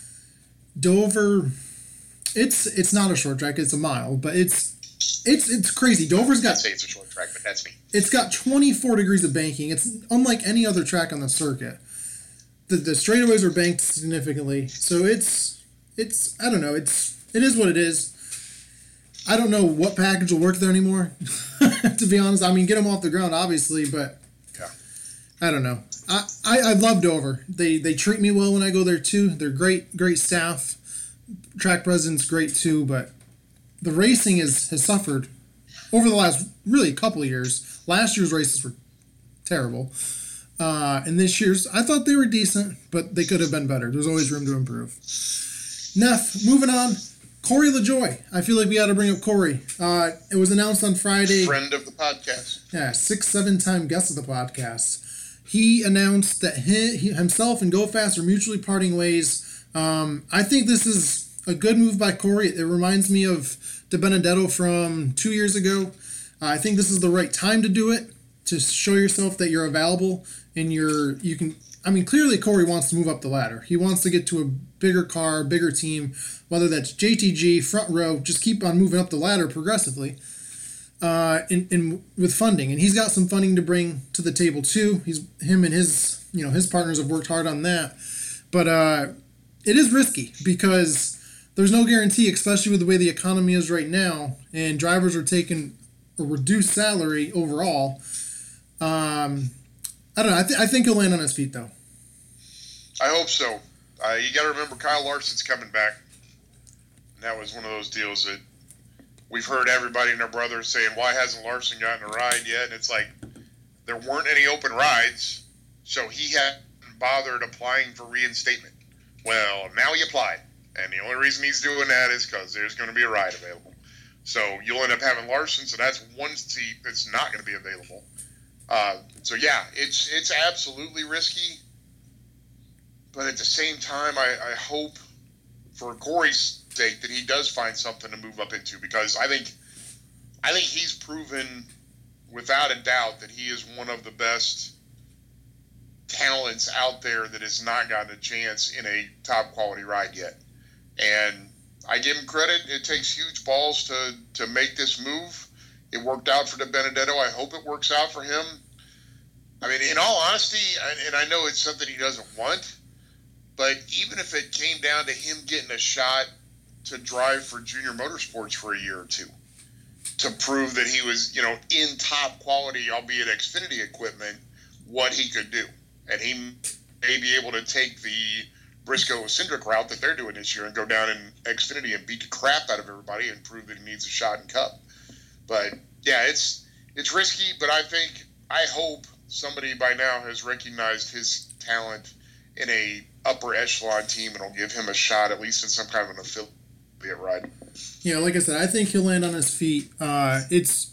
Dover, it's it's not a short track; it's a mile, but it's it's it's crazy. Dover's got. I'd say it's a short track, but that's me. It's got twenty-four degrees of banking. It's unlike any other track on the circuit. The the straightaways are banked significantly, so it's it's I don't know. It's it is what it is. I don't know what package will work there anymore. To be honest, I mean, get them off the ground, obviously, but Yeah. I don't know. I, I I love Dover. They they treat me well when I go there too. They're great great staff. Track president's great too, but the racing is has suffered over the last really couple of years. Last year's races were terrible. Uh, and this year's, I thought they were decent, but they could have been better. There's always room to improve. Neff, moving on. Corey LaJoie. I feel like we got to bring up Corey. Uh, it was announced on Friday. Friend of the podcast. Yeah, six, seven time guest of the podcast. He announced that he, he himself and GoFast are mutually parting ways. Um, I think this is a good move by Corey. It reminds me of De Benedetto from two years ago. Uh, I think this is the right time to do it, to show yourself that you're available and you're you can. I mean, clearly Corey wants to move up the ladder. He wants to get to a bigger car, bigger team, whether that's J T G, front row. Just keep on moving up the ladder progressively. Uh, in, in with funding, and he's got some funding to bring to the table too. He's him and his you know, his partners have worked hard on that. But uh, it is risky because there's no guarantee, especially with the way the economy is right now, and drivers are taking a reduced salary overall. Um, I don't know. I, th- I think he'll land on his feet, though. I hope so. Uh, you got to remember Kyle Larson's coming back. And that was one of those deals that we've heard everybody and their brothers saying, why hasn't Larson gotten a ride yet? And it's like, there weren't any open rides, so he hadn't bothered applying for reinstatement. Well, now he applied. And the only reason he's doing that is because there's going to be a ride available. So you'll end up having Larson, so that's one seat that's not going to be available. Uh, so, yeah, it's it's absolutely risky. But at the same time, I, I hope for Corey's sake that he does find something to move up into, because I think I think he's proven without a doubt that he is one of the best talents out there that has not gotten a chance in a top quality ride yet. And I give him credit. It takes huge balls to, to make this move. It worked out for DiBenedetto. I hope it works out for him. I mean, in all honesty, and I know it's something he doesn't want, but even if it came down to him getting a shot to drive for Junior Motorsports for a year or two, to prove that he was, you know, in top quality, albeit Xfinity equipment, what he could do. And he may be able to take the Briscoe-Cindric route that they're doing this year and go down in Xfinity and beat the crap out of everybody and prove that he needs a shot in Cup. But, yeah, it's it's risky, but I think, I hope somebody by now has recognized his talent in a upper echelon team and will give him a shot, at least in some kind of an affiliate ride. Yeah, like I said, I think he'll land on his feet. Uh, it's,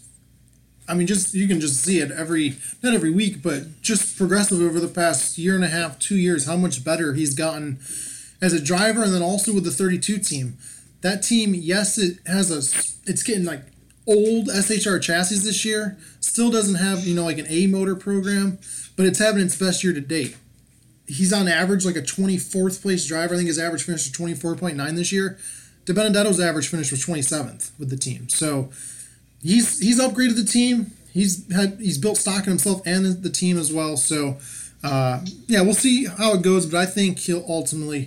I mean, just you can just see it every, not every week, but just progressively over the past year and a half, two years, how much better he's gotten as a driver, and then also with the thirty-two team. That team, yes, it has a, it's getting like old S H R chassis this year. Still doesn't have, you know, like an A motor program, but it's having its best year to date. He's on average like a twenty-fourth place driver. I think his average finish was twenty-four point nine this year. DiBenedetto's average finish was twenty-seventh with the team. So he's he's upgraded the team. He's had he's built stock in himself and the team as well. So uh, yeah, we'll see how it goes, but I think he'll ultimately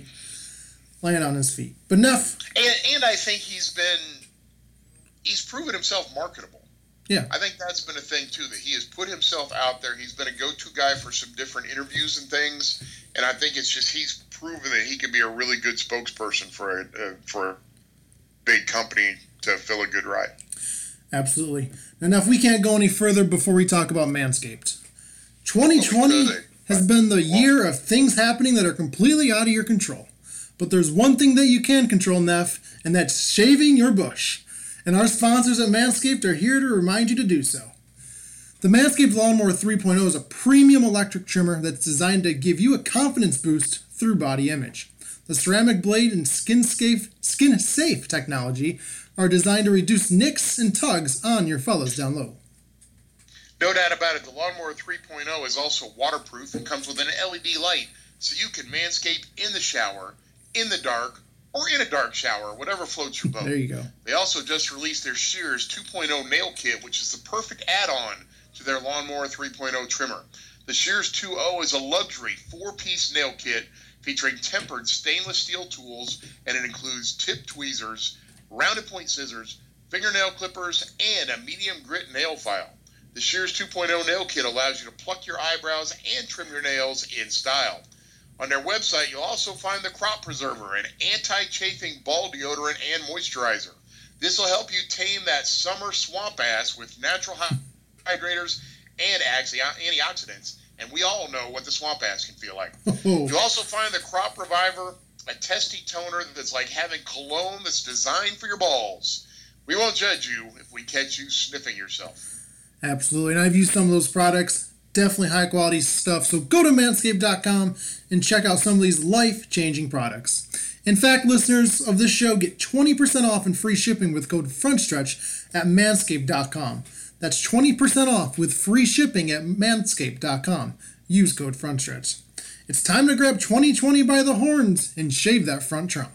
land on his feet. But enough. And, and I think he's been he's proven himself marketable. Yeah. I think that's been a thing, too, that he has put himself out there. He's been a go-to guy for some different interviews and things, and I think it's just he's proven that he can be a really good spokesperson for a, uh, for a big company to fill a good ride. Absolutely. Now, if we can't go any further before we talk about Manscaped. twenty twenty has been the year of things happening that are completely out of your control. But there's one thing that you can control, Neff, and that's shaving your bush. And our sponsors at Manscaped are here to remind you to do so. The Manscaped Lawnmower three point oh is a premium electric trimmer that's designed to give you a confidence boost through body image. The ceramic blade and skin-safe, skin-safe technology are designed to reduce nicks and tugs on your fellas down low. No doubt about it, the Lawnmower three point oh is also waterproof and comes with an L E D light, so you can manscape in the shower, in the dark, or in a dark shower, whatever floats your boat. There you go. They also just released their Shears two point oh nail kit, which is the perfect add-on to their Lawnmower three point oh trimmer. The Shears two point oh is a luxury four-piece nail kit featuring tempered stainless steel tools, and it includes tip tweezers, rounded point scissors, fingernail clippers, and a medium grit nail file. The Shears two point oh nail kit allows you to pluck your eyebrows and trim your nails in style. On their website, you'll also find the Crop Preserver, an anti-chafing ball deodorant and moisturizer. This will help you tame that summer swamp ass with natural hydrators and antioxidants, and we all know what the swamp ass can feel like. You'll also find the Crop Reviver, a testy toner that's like having cologne that's designed for your balls. We won't judge you if we catch you sniffing yourself. Absolutely, and I've used some of those products. Definitely high quality stuff. So go to manscaped dot com and check out some of these life-changing products. In fact, listeners of this show get twenty percent off and free shipping with code FRONTSTRETCH at manscaped dot com. That's twenty percent off with free shipping at manscaped dot com. Use code FRONTSTRETCH. It's time to grab twenty twenty by the horns and shave that front trunk.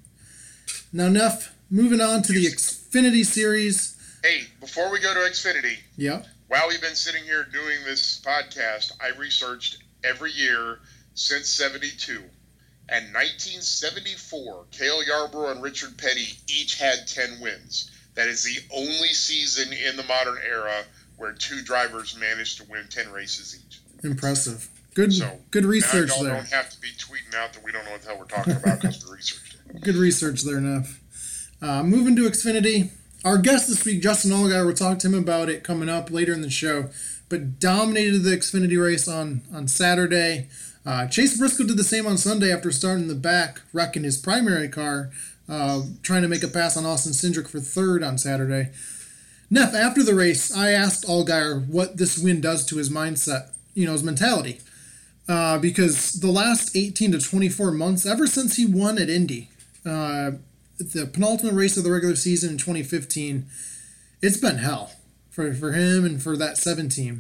Now, Neff, moving on to the Xfinity Series. Hey, before we go to Xfinity, yeah. While we've been sitting here doing this podcast, I researched every year since seventy-two. And nineteen seventy-four, Cale Yarborough and Richard Petty each had ten wins. That is the only season in the modern era where two drivers managed to win ten races each. Impressive. Good so, good research now y'all there. Don't have to be tweeting out that we don't know what the hell we're talking about because we researched it. Good research there, Neff. Uh, moving to Xfinity. Our guest this week, Justin Allgaier, we'll talk to him about it coming up later in the show, but dominated the Xfinity race on, on Saturday. Uh, Chase Briscoe did the same on Sunday after starting in the back, wrecking his primary car, uh, trying to make a pass on Austin Cindric for third on Saturday. Neff, after the race, I asked Allgaier what this win does to his mindset, you know, his mentality. Uh, because the last eighteen to twenty-four months, ever since he won at Indy, uh, the penultimate race of the regular season in twenty fifteen, it's been hell for, for him and for that seven team.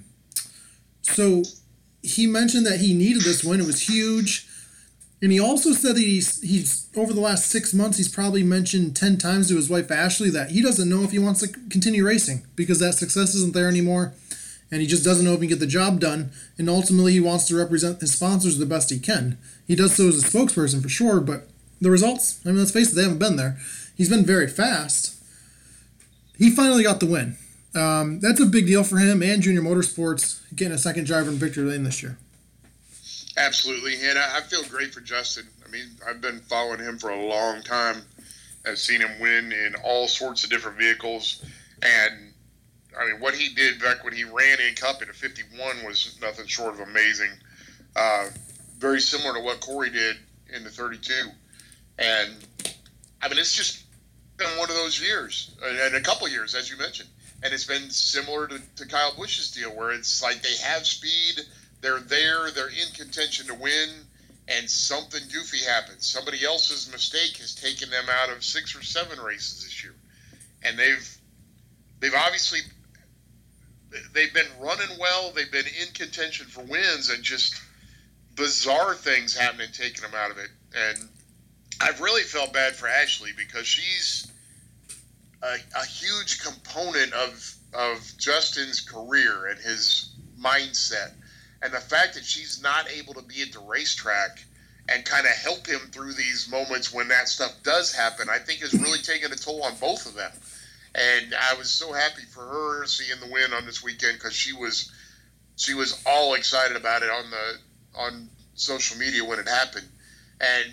So he mentioned that he needed this win. It was huge. And he also said that he's, he's over the last six months, he's probably mentioned ten times to his wife, Ashley, that he doesn't know if he wants to continue racing because that success isn't there anymore. And he just doesn't know if he can get the job done. And ultimately, he wants to represent his sponsors the best he can. He does so as a spokesperson for sure, but the results, I mean, let's face it, they haven't been there. He's been very fast. He finally got the win. Um, that's a big deal for him and Junior Motorsports getting a second driver in victory lane this year. Absolutely, and I, I feel great for Justin. I mean, I've been following him for a long time. I've seen him win in all sorts of different vehicles, and I mean, what he did back when he ran in Cup in a fifty-one was nothing short of amazing. Uh, very similar to what Corey did in the thirty-two. And, I mean, it's just been one of those years, and a couple years, as you mentioned. And it's been similar to, to Kyle Busch's deal, where it's like they have speed, they're there, they're in contention to win, and something goofy happens. Somebody else's mistake has taken them out of six or seven races this year. And they've they've obviously they've been running well, they've been in contention for wins, and just bizarre things happening, taking them out of it. And I've really felt bad for Ashley because she's a, a huge component of of Justin's career and his mindset. And the fact that she's not able to be at the racetrack and kind of help him through these moments when that stuff does happen, I think has really taken a toll on both of them. And I was so happy for her seeing the win on this weekend because she was she was all excited about it on the on social media when it happened. And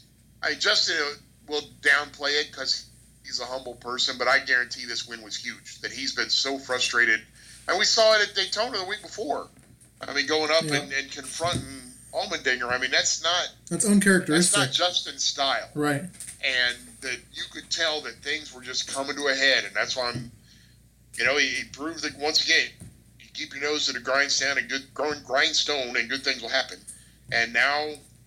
I Justin will downplay it because he's a humble person, but I guarantee this win was huge. That he's been so frustrated, and we saw it at Daytona the week before. I mean, going up yeah. and, and confronting Allmendinger. I mean, that's not that's uncharacteristic. That's not Justin's style, right? And that you could tell that things were just coming to a head, and that's why I'm, you know, he, he proved that once again, you keep your nose to the grindstone and good grindstone, and good things will happen. And now,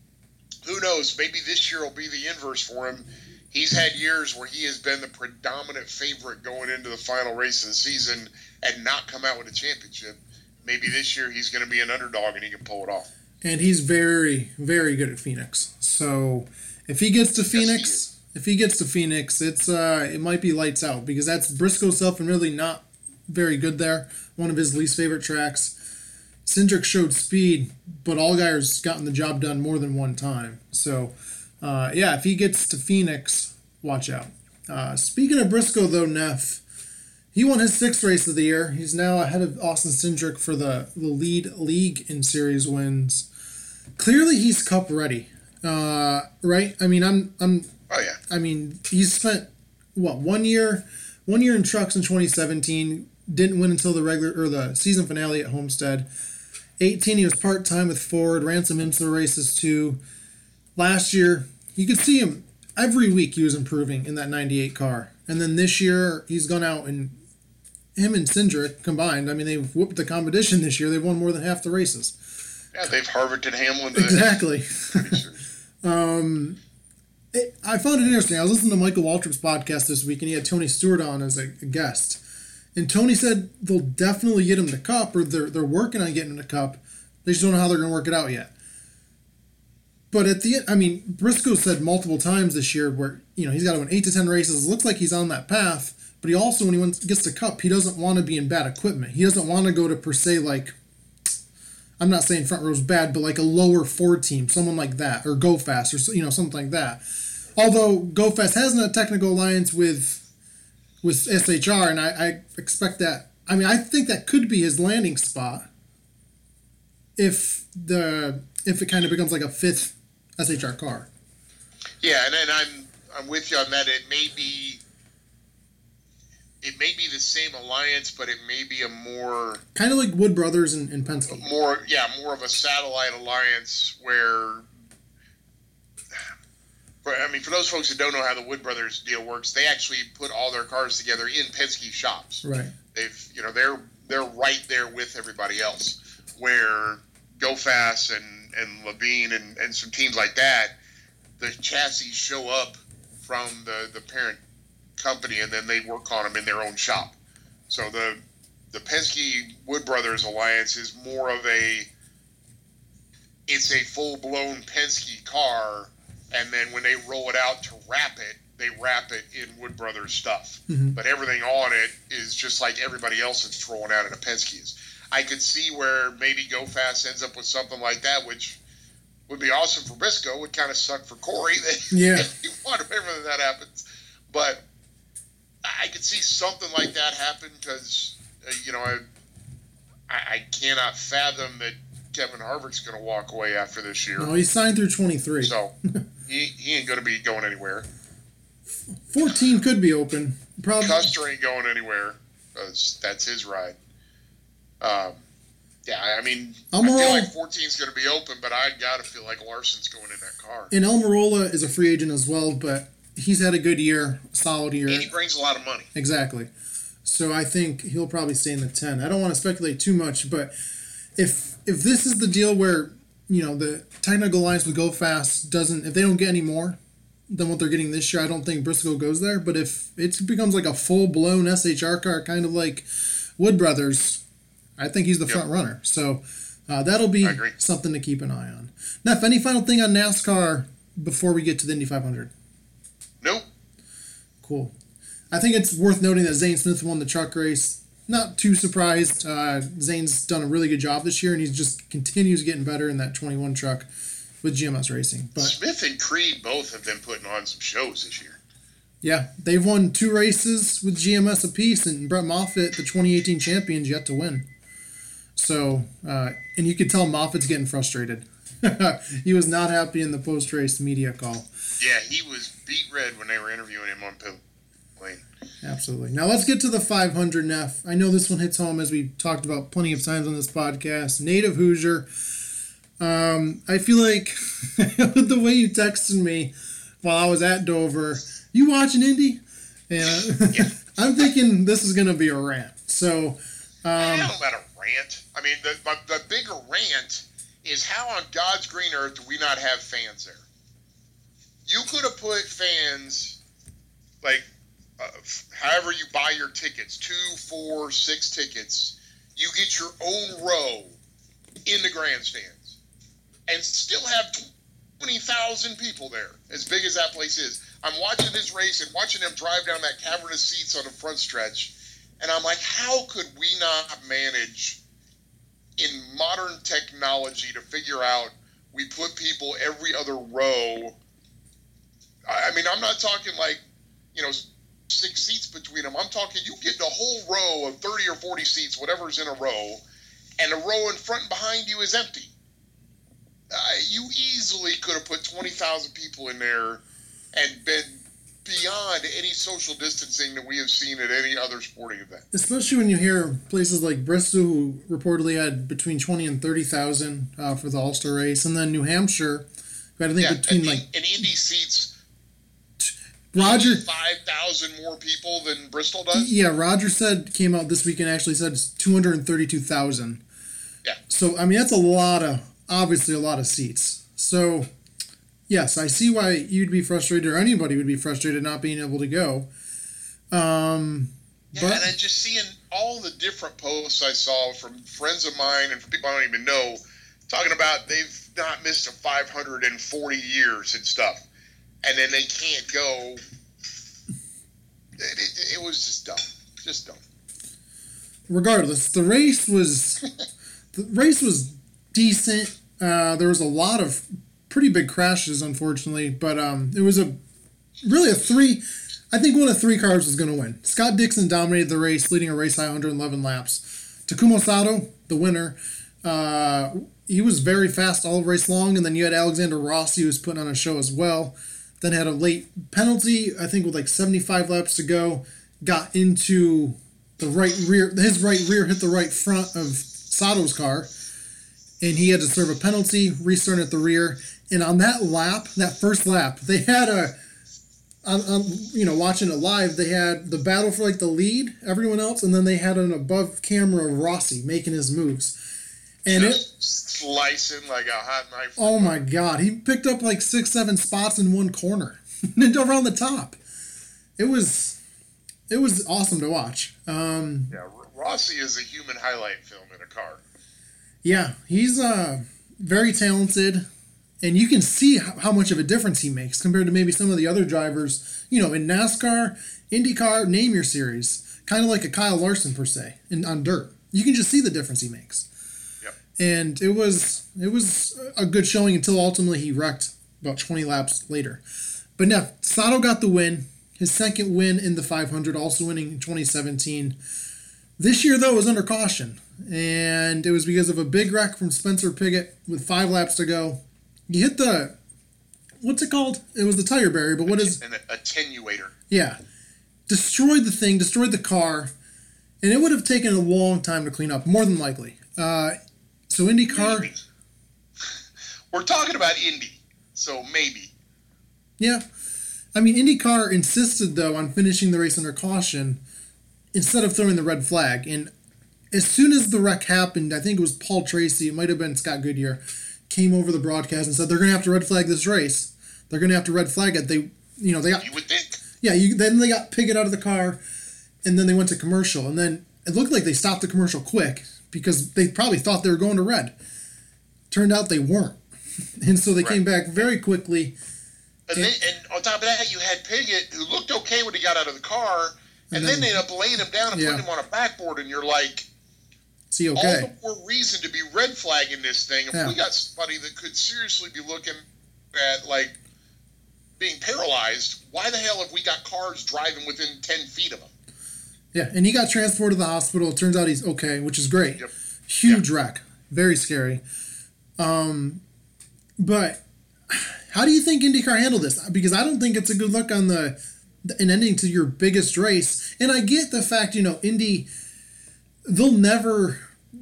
who knows? Maybe this year will be the inverse for him. He's had years where he has been the predominant favorite going into the final race of the season and not come out with a championship. Maybe this year he's going to be an underdog and he can pull it off. And he's very, very good at Phoenix. So if he gets to Phoenix, yes, he if he gets to Phoenix, it's uh, it might be lights out because that's Briscoe self-admittedly not very good there. One of his least favorite tracks. Cindric showed speed, but Allgaier's gotten the job done more than one time. So, uh, yeah, if he gets to Phoenix, watch out. Uh, speaking of Briscoe, though, Neff, he won his sixth race of the year. He's now ahead of Austin Cindric for the, the lead league in series wins. Clearly, he's Cup ready, uh, right? I mean, I'm, I'm. Oh yeah. I mean, he's spent what one year, one year in trucks in twenty seventeen. Didn't win until the regular or the season finale at Homestead. eighteen, he was part time with Ford. Ran some IMSA races too. Last year, you could see him every week. He was improving in that ninety-eight car, and then this year he's gone out and. Him and Cindric combined, I mean, they've whooped the competition this year. They've won more than half the races. Yeah, they've Harvicked Hamlin. To exactly. um, it, I found it interesting. I was listening to Michael Waltrip's podcast this week, and he had Tony Stewart on as a, a guest. And Tony said they'll definitely get him to Cup, or they're they're working on getting him to Cup. They just don't know how they're going to work it out yet. But at the end, I mean, Briscoe said multiple times this year where, you know, he's got to win eight to ten races. It looks like he's on that path. But he also, when he gets to Cup, he doesn't want to be in bad equipment. He doesn't want to go to, per se, like, I'm not saying front row's bad, but like a lower Ford team, someone like that, or Go Fast, or you know something like that. Although Go Fast has a technical alliance with with S H R, and I, I expect that. I mean, I think that could be his landing spot if the if it kind of becomes like a fifth S H R car. Yeah, and then I'm I'm with you on that. It may be it may be the same alliance, but it may be a more kind of like Wood Brothers and, and Penske. More, yeah, more of a satellite alliance where. I mean, for those folks that don't know how the Wood Brothers deal works, they actually put all their cars together in Penske shops. Right. They've, you know, they're they're right there with everybody else. Where Go Fast and and Levine and, and some teams like that, the chassis show up from the, the parent company, and then they work on them in their own shop. So the the Penske Wood Brothers alliance is more of a it's a full blown Penske car. And then when they roll it out to wrap it, they wrap it in Wood Brothers stuff. Mm-hmm. But everything on it is just like everybody else is throwing out in a Penske's. I could see where maybe Go Fast ends up with something like that, which would be awesome for Briscoe. Would kind of suck for Corey. Yeah. You want whenever that happens. But I could see something like that happen because, uh, you know, I, I cannot fathom that Kevin Harvick's going to walk away after this year. No, he's signed through twenty-three. So he, he ain't going to be going anywhere. fourteen could be open. Probably. Custer ain't going anywhere because that's his ride. Um, yeah, I mean, Almirola, I feel like fourteen's going to be open, but I got to feel like Larson's going in that car. And Almirola is a free agent as well, but he's had a good year, a solid year. And he brings a lot of money. Exactly. So I think he'll probably stay in the ten. I don't want to speculate too much, but if if this is the deal where, you know, the technical alliance with Go Fast doesn't, if they don't get any more than what they're getting this year, I don't think Briscoe goes there. But if it becomes like a full-blown S H R car, kind of like Wood Brothers, I think he's the yep. front runner. So uh, that'll be something to keep an eye on. Neff, any final thing on NASCAR before we get to the Indy five hundred? Nope. Cool. I think it's worth noting that Zane Smith won the truck race. Not too surprised. Uh, Zane's done a really good job this year, and he's just continues getting better in that twenty-one truck with G M S Racing. But Smith and Creed both have been putting on some shows this year. Yeah, they've won two races with G M S apiece, and Brett Moffitt, the twenty eighteen champion's yet to win. So, uh, and you could tell Moffitt's getting frustrated. He was not happy in the post-race media call. Yeah, he was beat red when they were interviewing him on pit lane. Absolutely. Now let's get to the five hundred, Neff. I know this one hits home, as we talked about plenty of times on this podcast. Native Hoosier. Um, I feel like with the way you texted me while I was at Dover, you watching Indy? And Yeah. I'm thinking this is going to be a rant. So, um, I don't know about a rant. I mean, the, my, the bigger rant is how on God's green earth do we not have fans there? You could have put fans, like, uh, however you buy your tickets, two, four, six tickets, you get your own row in the grandstands and still have twenty thousand people there, as big as that place is. I'm watching this race and watching them drive down that cavernous seats on the front stretch, and I'm like, how could we not manage in modern technology to figure out we put people every other row? I mean, I'm not talking like, you know, six seats between them. I'm talking you get the whole row of thirty or forty seats, whatever's in a row, and the row in front and behind you is empty. Uh, you easily could have put twenty thousand people in there and been beyond any social distancing that we have seen at any other sporting event. Especially when you hear places like Bristol, who reportedly had between twenty and thirty thousand uh, for the All-Star race, and then New Hampshire, who had, I think, yeah, between and, like... And Indy seats Roger... five thousand more people than Bristol does? Yeah, Roger said, came out this week and actually said it's two hundred thirty-two thousand. Yeah. So, I mean, that's a lot of, obviously a lot of seats. So, yes, I see why you'd be frustrated, or anybody would be frustrated not being able to go. Um, yeah, but, and then just seeing all the different posts I saw from friends of mine and from people I don't even know, talking about they've not missed a five hundred forty years and stuff, and then they can't go. It, it, it was just dumb. Just dumb. Regardless, the race was... the race was decent. Uh, there was a lot of pretty big crashes, unfortunately, but um, it was a really a three. I think one of three cars was going to win. Scott Dixon dominated the race, leading a race high one hundred eleven laps. Takuma Sato, the winner, uh, he was very fast all race long, and then you had Alexander Rossi, who was putting on a show as well. Then had a late penalty, I think with like seventy-five laps to go, got into the right rear, his right rear hit the right front of Sato's car, and he had to serve a penalty, restart at the rear. And on that lap, that first lap, they had a, I'm, I'm, you know, watching it live, they had the battle for like the lead, everyone else, and then they had an above camera of Rossi making his moves. And Just it slicing like a hot knife. Oh my God, he picked up like six, seven spots in one corner and around the top. It was, it was awesome to watch. Um, yeah, Rossi is a human highlight film in a car. Yeah, he's uh very talented, and you can see how, how much of a difference he makes compared to maybe some of the other drivers. You know, in NASCAR, IndyCar, name your series, kind of like a Kyle Larson per se, in on dirt. You can just see the difference he makes. And it was it was a good showing until ultimately he wrecked about twenty laps later. But now, Sato got the win, his second win in the five hundred, also winning in twenty seventeen. This year, though, was under caution, and it was because of a big wreck from Spencer Pigot with five laps to go. He hit the, what's it called? It was the tire barrier, but what is... An attenuator. Yeah. Destroyed the thing, destroyed the car, and it would have taken a long time to clean up, more than likely. Uh... So IndyCar, maybe. We're talking about Indy, so maybe. Yeah, I mean IndyCar insisted though on finishing the race under caution instead of throwing the red flag. And as soon as the wreck happened, I think it was Paul Tracy, it might have been Scott Goodyear, came over the broadcast and said they're going to have to red flag this race. They're going to have to red flag it. They, you know, they got. You would think. Yeah, you, then they got Pigot out of the car, and then they went to commercial, and then it looked like they stopped the commercial quick, because they probably thought they were going to red. Turned out they weren't. And so they right. came back very quickly. And, and, then, and on top of that, you had Pigot, who looked okay when he got out of the car, and, and then, then they ended up laying him down and yeah. putting him on a backboard, and you're like, is he okay? All the more reason to be red flagging this thing. If yeah. we got somebody that could seriously be looking at, like, being paralyzed, why the hell have we got cars driving within ten feet of him? Yeah, and he got transported to the hospital. It turns out he's okay, which is great. Yep. Huge yep. wreck. Very scary. Um, but how do you think IndyCar handled this? Because I don't think it's a good look on the an ending to your biggest race. And I get the fact, you know, Indy, they'll never...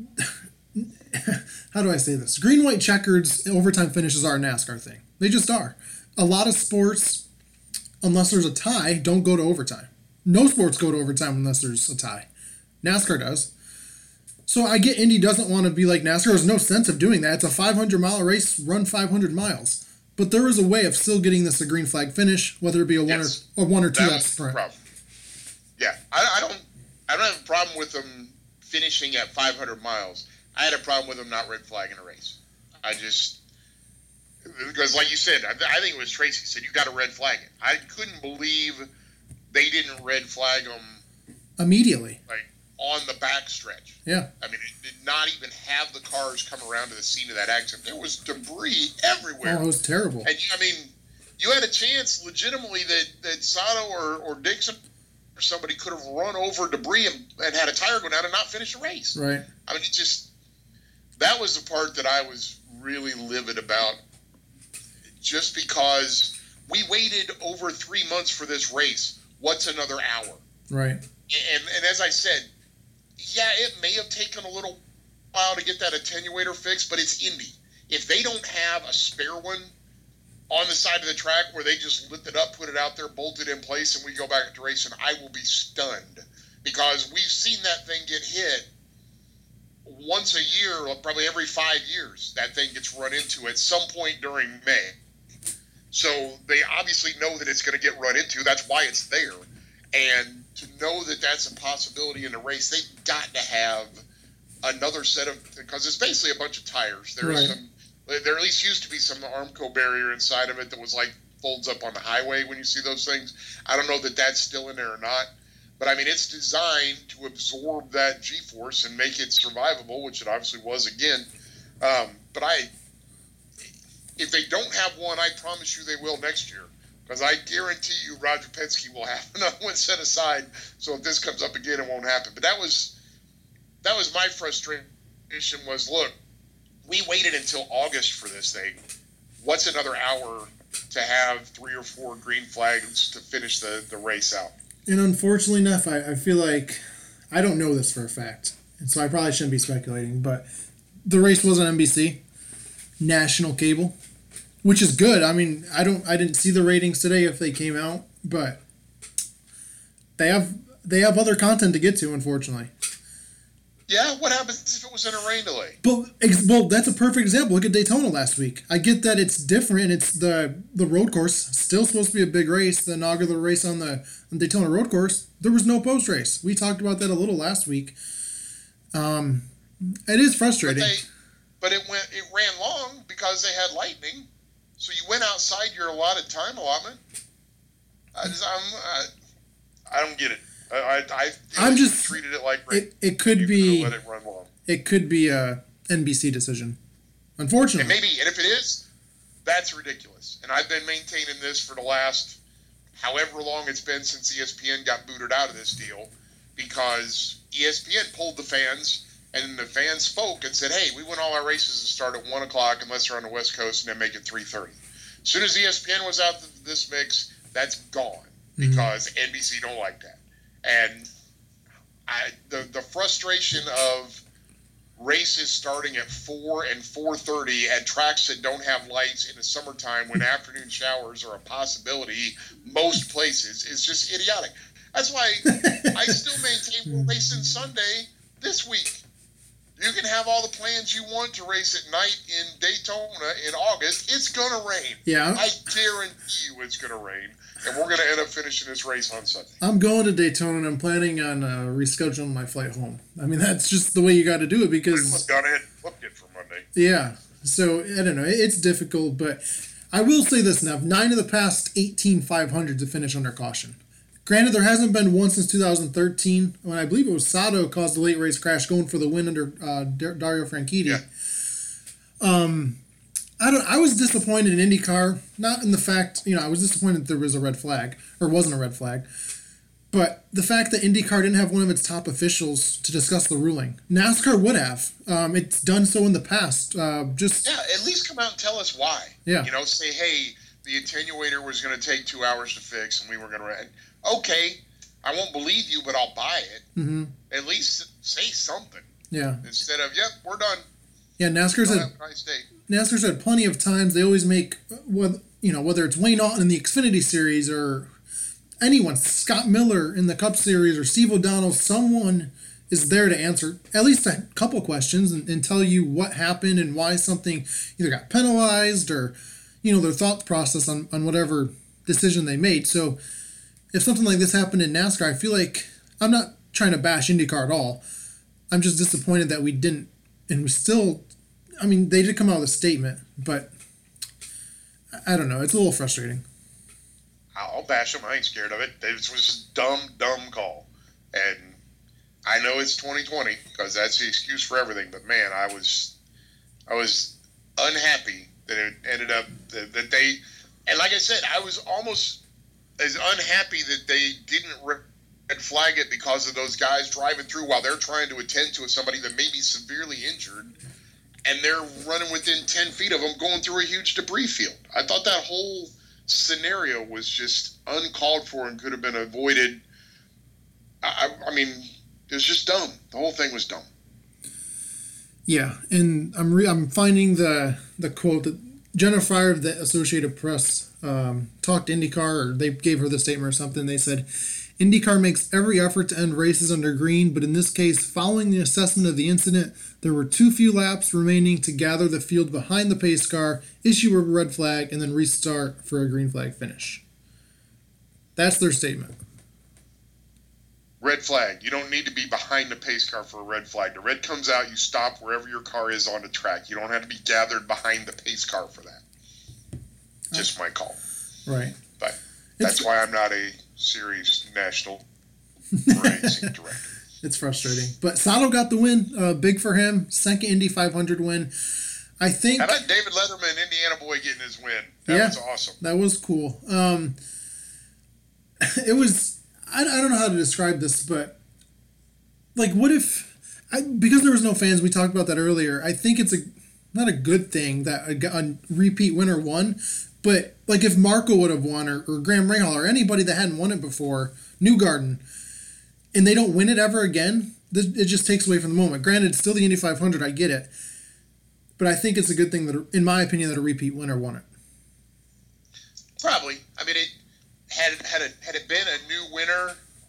How do I say this? Green, white, checkers, overtime finishes are a NASCAR thing. They just are. A lot of sports, unless there's a tie, don't go to overtime. No sports go to overtime unless there's a tie. NASCAR does. So I get Indy doesn't want to be like NASCAR. There's no sense of doing that. It's a five hundred mile race, run five hundred miles. But there is a way of still getting this a green flag finish, whether it be a yes. one or, or one or two lap sprint. Problem. Yeah, I, I don't I don't have a problem with them finishing at five hundred miles. I had a problem with them not red flagging a race. I just... Because like you said, I, I think it was Tracy said, you got to red flag it. I couldn't believe... They didn't red flag them immediately, like on the back stretch. Yeah, I mean, it did not even have the cars come around to the scene of that accident. There was debris everywhere. Oh, it was terrible. And I mean, you had a chance, legitimately, that that Sato or, or Dixon or somebody could have run over debris and, and had a tire go down and not finish the race. Right. I mean, it just that was the part that I was really livid about, just because we waited over three months for this race. What's another hour? Right. And, and as I said, yeah, it may have taken a little while to get that attenuator fixed, but it's Indy. If they don't have a spare one on the side of the track where they just lift it up, put it out there, bolt it in place, and we go back to racing, I will be stunned. Because we've seen that thing get hit once a year, probably every five years, that thing gets run into at some point during May. So they obviously know that it's going to get run into. That's why it's there. And to know that that's a possibility in the race, they've got to have another set of, because it's basically a bunch of tires. There right. is some, there at least used to be some Armco barrier inside of it that was like folds up on the highway when you see those things. I don't know that that's still in there or not. But I mean, it's designed to absorb that G-force and make it survivable, which it obviously was again. Um, but I, if they don't have one, I promise you they will next year. Because I guarantee you Roger Penske will have another one set aside. So if this comes up again, it won't happen. But that was that was my frustration was, look, we waited until August for this thing. What's another hour to have three or four green flags to finish the, the race out? And unfortunately enough, I, I feel like I don't know this for a fact. And so I probably shouldn't be speculating. But the race was on N B C, national cable. Which is good. I mean, I don't. I didn't see the ratings today if they came out, but they have they have other content to get to. Unfortunately. Yeah. What happens if it was in a rain delay? But well, that's a perfect example. Look at Daytona last week. I get that it's different. It's the the road course. Still supposed to be a big race. The inaugural race on the on Daytona road course. There was no post race. We talked about that a little last week. Um, it is frustrating. But, they, but it went. It ran long because they had lightning. So you went outside your allotted time allotment. I just, I'm, I, I don't get it. I, I, I I'm just treated it like rain. It, it could you be. Let it run long. It could be a N B C decision. Unfortunately, and maybe, and if it is, that's ridiculous. And I've been maintaining this for the last, however long it's been since E S P N got booted out of this deal, because E S P N pulled the fans. And the fans spoke and said, hey, we want all our races to start at one o'clock unless they're on the West Coast, and then make it three thirty. As soon as E S P N was out of this mix, that's gone because mm-hmm. N B C don't like that. And I, the, the frustration of races starting at four and four thirty at tracks that don't have lights in the summertime when afternoon showers are a possibility most places is just idiotic. That's why I still maintain we're racing Sunday this week. You can have all the plans you want to race at night in Daytona in August. It's going to rain. Yeah. I guarantee you it's going to rain. And we're going to end up finishing this race on Sunday. I'm going to Daytona, and I'm planning on uh, rescheduling my flight home. I mean, that's just the way you got to do it because... I've gone ahead and flipped it for Monday. Yeah. So, I don't know. It's difficult, but I will say this now. Nine of the past eighteen five hundreds have finished under caution. Granted, there hasn't been one since two thousand thirteen, when I believe it was Sato caused the late race crash going for the win under uh, Dario Franchitti. Yeah. Um, I don't. I was disappointed in IndyCar, not in the fact, you know, I was disappointed that there was a red flag, or wasn't a red flag, but the fact that IndyCar didn't have one of its top officials to discuss the ruling. NASCAR would have. Um, it's done so in the past. Uh, just Yeah, at least come out and tell us why. Yeah. You know, say, hey, the attenuator was going to take two hours to fix, and we were going to... Okay, I won't believe you, but I'll buy it. Mm-hmm. At least say something. Yeah. Instead of, yep, we're done. Yeah, NASCAR's had, have a nice day. NASCAR's had plenty of times. They always make, whether, you know, whether it's Wayne Naughton in the Xfinity Series or anyone, Scott Miller in the Cup Series or Steve O'Donnell, someone is there to answer at least a couple questions and, and tell you what happened and why something either got penalized or, you know, their thought process on, on whatever decision they made. So if something like this happened in NASCAR, I feel like I'm not trying to bash IndyCar at all. I'm just disappointed that we didn't, and we still, I mean, they did come out with a statement, but I don't know. It's a little frustrating. I'll bash them. I ain't scared of it. It was just a dumb, dumb call. And I know it's twenty twenty because that's the excuse for everything. But man, I was, I was unhappy that it ended up that, that they, and like I said, I was almost is unhappy that they didn't red flag it because of those guys driving through while they're trying to attend to somebody that may be severely injured, and they're running within ten feet of them going through a huge debris field. I thought that whole scenario was just uncalled for and could have been avoided. I, I, I mean, it was just dumb. The whole thing was dumb. Yeah, and I'm re- I'm finding the the quote that Jenna Fryer of the Associated Press um, talked to IndyCar, or they gave her the statement or something. They said, IndyCar makes every effort to end races under green, but in this case, following the assessment of the incident, there were too few laps remaining to gather the field behind the pace car, issue a red flag, and then restart for a green flag finish. That's their statement. Red flag. You don't need to be behind the pace car for a red flag. The red comes out, you stop wherever your car is on the track. You don't have to be gathered behind the pace car for that. Just my call. Right. But that's it's, why I'm not a series national racing director. It's frustrating. But Sato got the win. Uh, big for him. Second Indy five hundred win. I think. How about David Letterman, Indiana boy, getting his win? That yeah, was awesome. That was cool. Um, it was. I, I don't know how to describe this, but like, what if? I, because there was no fans, we talked about that earlier. I think it's a not a good thing that a, a repeat winner won, but like if Marco would have won, or, or Graham Rahal, or anybody that hadn't won it before, Newgarden, and they don't win it ever again, this, it just takes away from the moment. Granted, it's still the Indy five hundred, I get it, but I think it's a good thing that, in my opinion, that a repeat winner won it. Probably. I mean, it had had it had it been a new winner,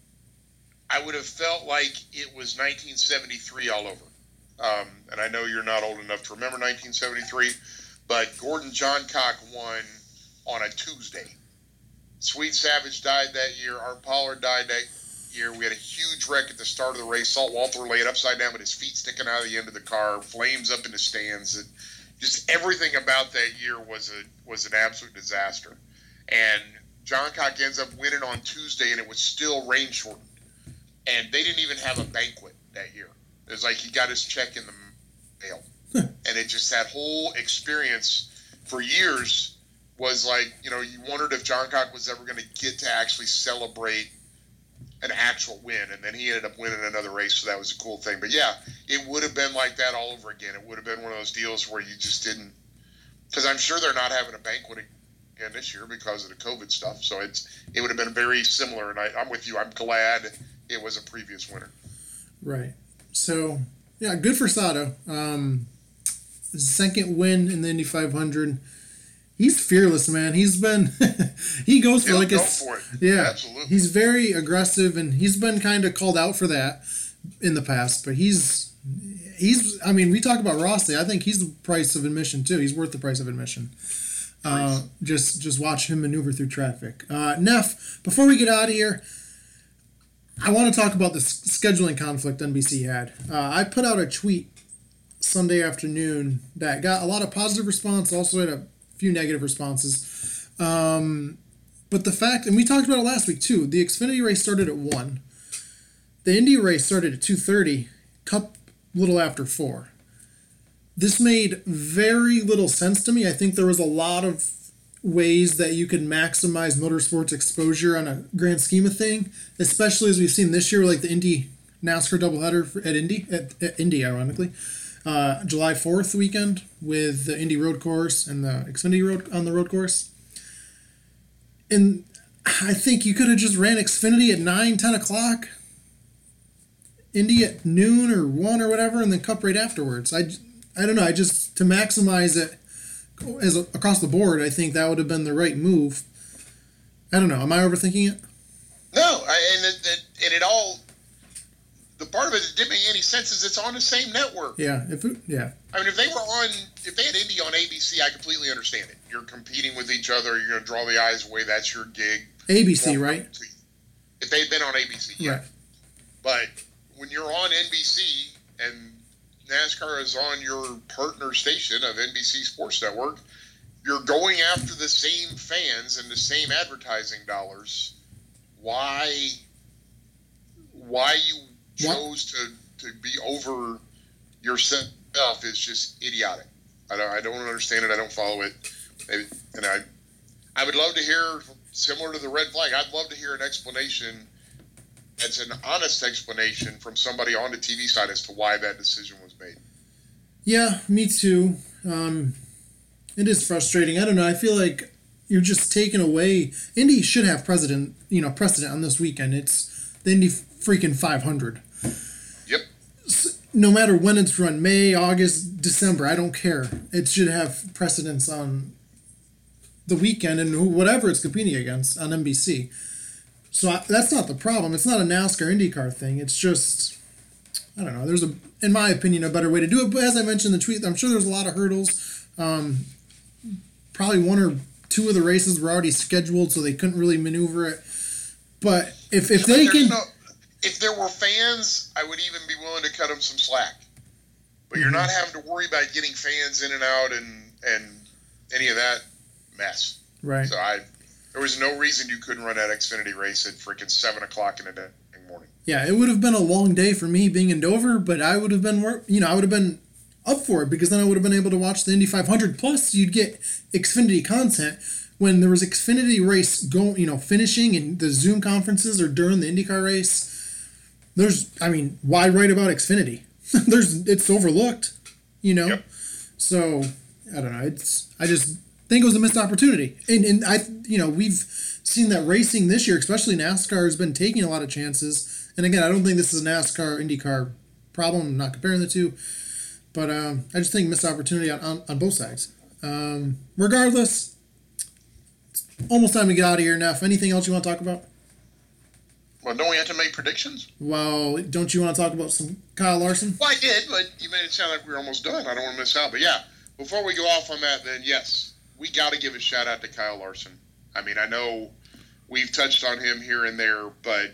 I would have felt like it was nineteen seventy-three all over. Um, and I know you're not old enough to remember nineteen seventy-three, but Gordon Johncock won on a Tuesday. Sweet Savage died that year. Art Pollard died that year. We had a huge wreck at the start of the race. Salt Walter laid upside down with his feet sticking out of the end of the car, flames up in the stands. And just everything about that year was a was an absolute disaster. And Johncock ends up winning on Tuesday, and it was still rain shortened. And they didn't even have a banquet that year. It was like he got his check in the mail. And it just, that whole experience for years was like, you know, you wondered if Johncock was ever going to get to actually celebrate an actual win. And then he ended up winning another race, so that was a cool thing. But yeah, it would have been like that all over again. It would have been one of those deals where you just didn't, because I'm sure they're not having a banquet again this year because of the COVID stuff. So it's it would have been very similar. And I, I'm with you. I'm glad it was a previous winner. Right. So, yeah, good for Sato. Um, second win in the Indy five hundred. He's fearless, man. He's been, he goes for He'll like go a, for it. yeah, Absolutely. He's very aggressive, and he's been kind of called out for that in the past. But he's, he's. I mean, we talk about Rossi. I think he's the price of admission too. He's worth the price of admission. Uh, just, just watch him maneuver through traffic. Uh, Neff, before we get out of here, I want to talk about the scheduling conflict N B C had. Uh, I put out a tweet Sunday afternoon that got a lot of positive response, also had a few negative responses. Um, but the fact, and we talked about it last week too, the Xfinity race started at one. The Indy race started at two thirty, Cup a little after four. This made very little sense to me. I think there was a lot of ways that you could maximize motorsports exposure on a grand scheme of thing, especially as we've seen this year, like the Indy NASCAR doubleheader at Indy, at, at Indy, ironically, uh, July fourth weekend with the Indy road course and the Xfinity road on the road course. And I think you could have just ran Xfinity at nine, ten o'clock, Indy at noon or one or whatever, and then Cup right afterwards. I, I don't know. I just, to maximize it as a, across the board, I think that would have been the right move. I don't know. Am I overthinking it? No, I, and it, it, and it all, the part of it that didn't make any sense is it's on the same network. Yeah. If it, yeah. I mean, if they were on, if they had Indy on A B C, I completely understand it. You're competing with each other. You're going to draw the eyes away. That's your gig. A B C, right? If they'd been on A B C, yeah. Right. But when you're on N B C and NASCAR is on your partner station of N B C Sports Network, you're going after the same fans and the same advertising dollars. Why why you chose to, to be over yourself is just idiotic. I don't I don't understand it. I don't follow it. Maybe, and I I would love to hear, similar to the red flag, I'd love to hear an explanation. It's an honest explanation from somebody on the T V side as to why that decision was made. Yeah, me too. Um, it is frustrating. I don't know. I feel like you're just taking away. Indy should have precedent, you know, precedent on this weekend. It's the Indy freaking five hundred. Yep. So, no matter when it's run, May, August, December, I don't care. It should have precedence on the weekend and whatever it's competing against on N B C. So I, that's not the problem. It's not a NASCAR IndyCar thing. It's just, I don't know. There's, a, in my opinion, a better way to do it. But as I mentioned in the tweet, I'm sure there's a lot of hurdles. Um, probably one or two of the races were already scheduled, so they couldn't really maneuver it. But if, if they can... No, if there were fans, I would even be willing to cut them some slack. But you're not having to worry about getting fans in and out and, and any of that mess. Right. So I... There was no reason you couldn't run that Xfinity race at freaking seven o'clock in the day, morning. Yeah, it would have been a long day for me being in Dover, but I would have been, you know, I would have been up for it, because then I would have been able to watch the Indy five hundred. Plus, you'd get Xfinity content when there was Xfinity race going, you know, finishing in the Zoom conferences or during the IndyCar race. There's, I mean, why write about Xfinity? There's, it's overlooked, you know. Yep. So I don't know. It's, I just think it was a missed opportunity, and and I, you know, we've seen that racing this year, especially NASCAR, has been taking a lot of chances. And again, I don't think this is a NASCAR IndyCar problem. I'm not comparing the two, but um, I just think missed opportunity on on, on both sides. Um, regardless, it's almost time to get out of here. Neff, anything else you want to talk about? Well, don't we have to make predictions? Well, don't you want to talk about some Kyle Larson? Well, I did, but you made it sound like we were almost done. I don't want to miss out. But yeah, before we go off on that, then yes, we got to give a shout out to Kyle Larson. I mean, I know we've touched on him here and there, but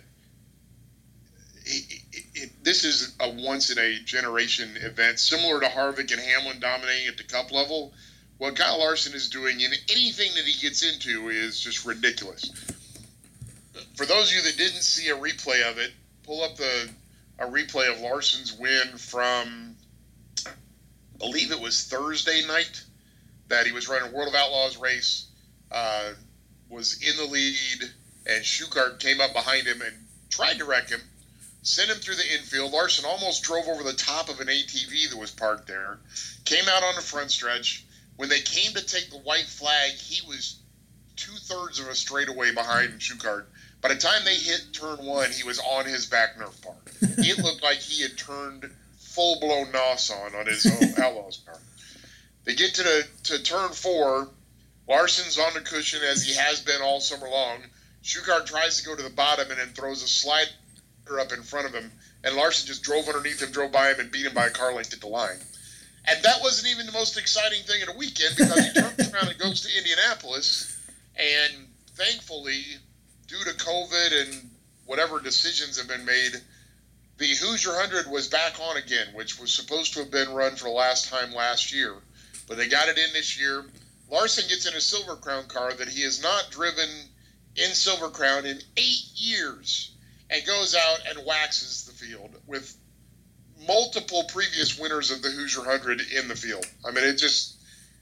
it, it, it, this is a once-in-a-generation event, similar to Harvick and Hamlin dominating at the Cup level. What Kyle Larson is doing in anything that he gets into is just ridiculous. For those of you that didn't see a replay of it, pull up the a replay of Larson's win from, I believe it was Thursday night, that he was running a World of Outlaws race, uh, was in the lead, and Schuchart came up behind him and tried to wreck him, sent him through the infield. Larson almost drove over the top of an A T V that was parked there, came out on the front stretch. When they came to take the white flag, he was two-thirds of a straightaway behind Schuchart. By the time they hit turn one, he was on his back Nerf bar. It looked like he had turned full-blown N O S on on his own Outlaws car. They get to the to turn four. Larson's on the cushion, as he has been all summer long. Schuchart tries to go to the bottom and then throws a slider up in front of him, and Larson just drove underneath him, drove by him, and beat him by a car length at the line. And that wasn't even the most exciting thing of the weekend, because he turns around and goes to Indianapolis, and thankfully, due to COVID and whatever decisions have been made, the Hoosier one hundred was back on again, which was supposed to have been run for the last time last year. But they got it in this year. Larson gets in a Silver Crown car that he has not driven in Silver Crown in eight years, and goes out and waxes the field with multiple previous winners of the Hoosier one hundred in the field. I mean, it just...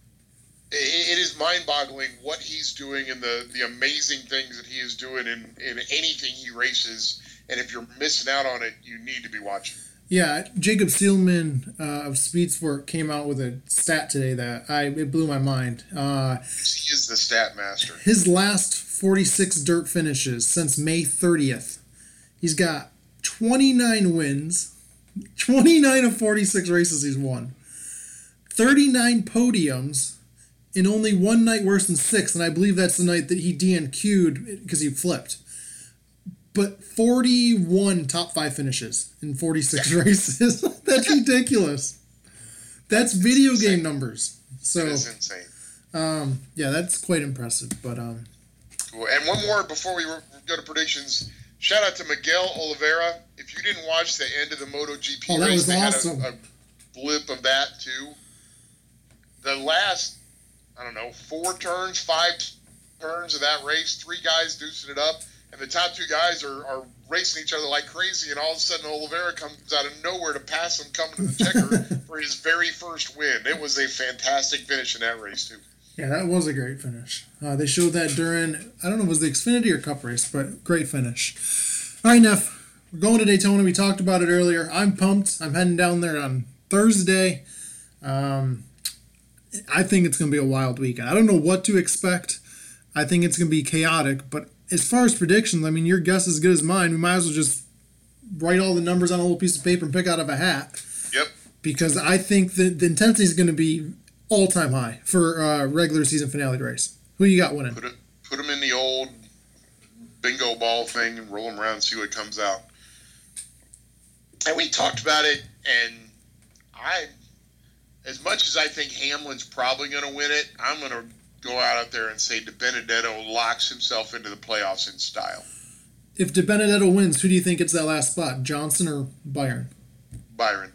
it is mind-boggling what he's doing and the, the amazing things that he is doing in, in anything he races. And if you're missing out on it, you need to be watching. Yeah, Jacob Seelman uh, of Speed Sport came out with a stat today that I it blew my mind. Uh, he is the stat master. His last forty-six dirt finishes since May thirtieth. He's got twenty-nine wins, twenty-nine of forty-six races he's won, thirty-nine podiums, in only one night worse than six, and I believe that's the night that he D N Q'd because he flipped. But forty-one top five finishes in forty-six yeah. races. That's ridiculous. That's video game numbers. So that is insane. Um, yeah, that's quite impressive. But um, cool. And one more before we go to predictions. Shout out to Miguel Oliveira. If you didn't watch the end of the MotoGP oh, that race, was they awesome. had a, a blip of that too. The last, I don't know, four turns, five turns of that race, three guys deucing it up, and the top two guys are, are racing each other like crazy, and all of a sudden Oliveira comes out of nowhere to pass him coming to the checker for his very first win. It was a fantastic finish in that race, too. Yeah, that was a great finish. Uh, they showed that during, I don't know, was the Xfinity or Cup race, but great finish. All right, Neff, we're going to Daytona. We talked about it earlier. I'm pumped. I'm heading down there on Thursday. Um, I think it's going to be a wild weekend. I don't know what to expect. I think it's going to be chaotic, but as far as predictions, I mean, your guess is as good as mine. We might as well just write all the numbers on a little piece of paper and pick out of a hat. Yep. Because I think that the intensity is going to be all-time high for uh, regular season finale race. Who you got winning? Put it, put them in the old bingo ball thing and roll them around and see what comes out. And we talked about it, and I, as much as I think Hamlin's probably going to win it, I'm going to go out there and say DiBenedetto locks himself into the playoffs in style. If DiBenedetto wins, who do you think gets that last spot, Johnson or Byron? Byron.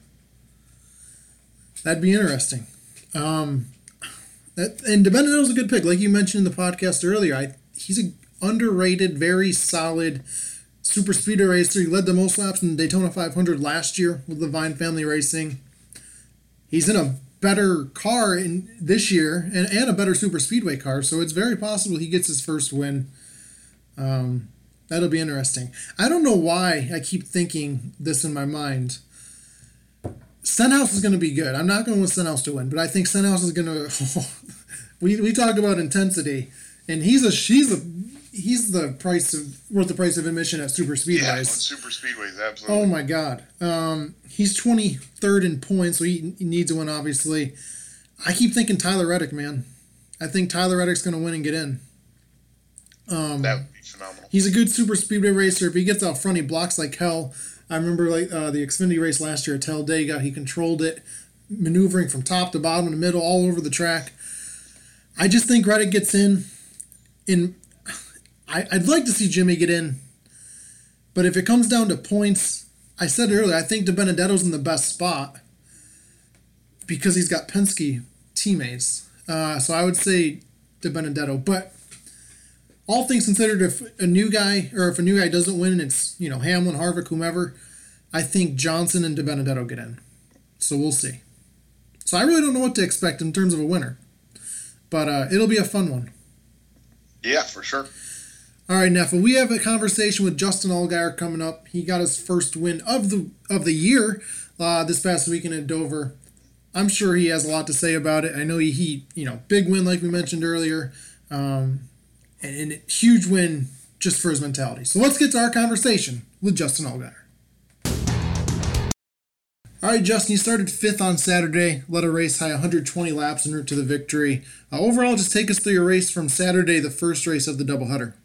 That'd be interesting. Um, that, and DiBenedetto's a good pick. Like you mentioned in the podcast earlier, I, he's an underrated, very solid super speedway racer. He led the most laps in the Daytona five hundred last year with Levine Family Racing. he's in a better car in this year and, and a better super speedway car, so it's very possible he gets his first win. Um, that'll be interesting. I don't know why I keep thinking this in my mind. Stenhouse is going to be good. I'm not going with Stenhouse to win, but I think Stenhouse is going to. we we talked about intensity, and he's a she's a he's the price of worth the price of admission at super speedways. Yeah, on super speedways, absolutely. Oh my God, um, he's twenty-third in points, so he, he needs to win. Obviously, I keep thinking Tyler Reddick, man. I think Tyler Reddick's going to win and get in. Um, that would be phenomenal. He's a good super speedway racer. If he gets out front, he blocks like hell. I remember like uh, the Xfinity race last year at Talladega. He controlled it, maneuvering from top to bottom to middle, all over the track. I just think Reddick gets in. In, I, I'd like to see Jimmy get in, but if it comes down to points, I said earlier, I think DiBenedetto's in the best spot because he's got Penske teammates. Uh, so I would say DiBenedetto, but all things considered, if a new guy or if a new guy doesn't win and it's, you know, Hamlin, Harvick, whomever, I think Johnson and DiBenedetto get in. So we'll see. So I really don't know what to expect in terms of a winner, but uh, it'll be a fun one. Yeah, for sure. All right, Neffa, we have a conversation with Justin Allgaier coming up. He got his first win of the of the year uh, this past weekend at Dover. I'm sure he has a lot to say about it. I know he, he you know, big win like we mentioned earlier. Um, And a huge win just for his mentality. So let's get to our conversation with Justin Allgaier. All right, Justin, you started fifth on Saturday, led a race high one hundred twenty laps en route to the victory. Uh, overall, just take us through your race from Saturday, the first race of the doubleheader.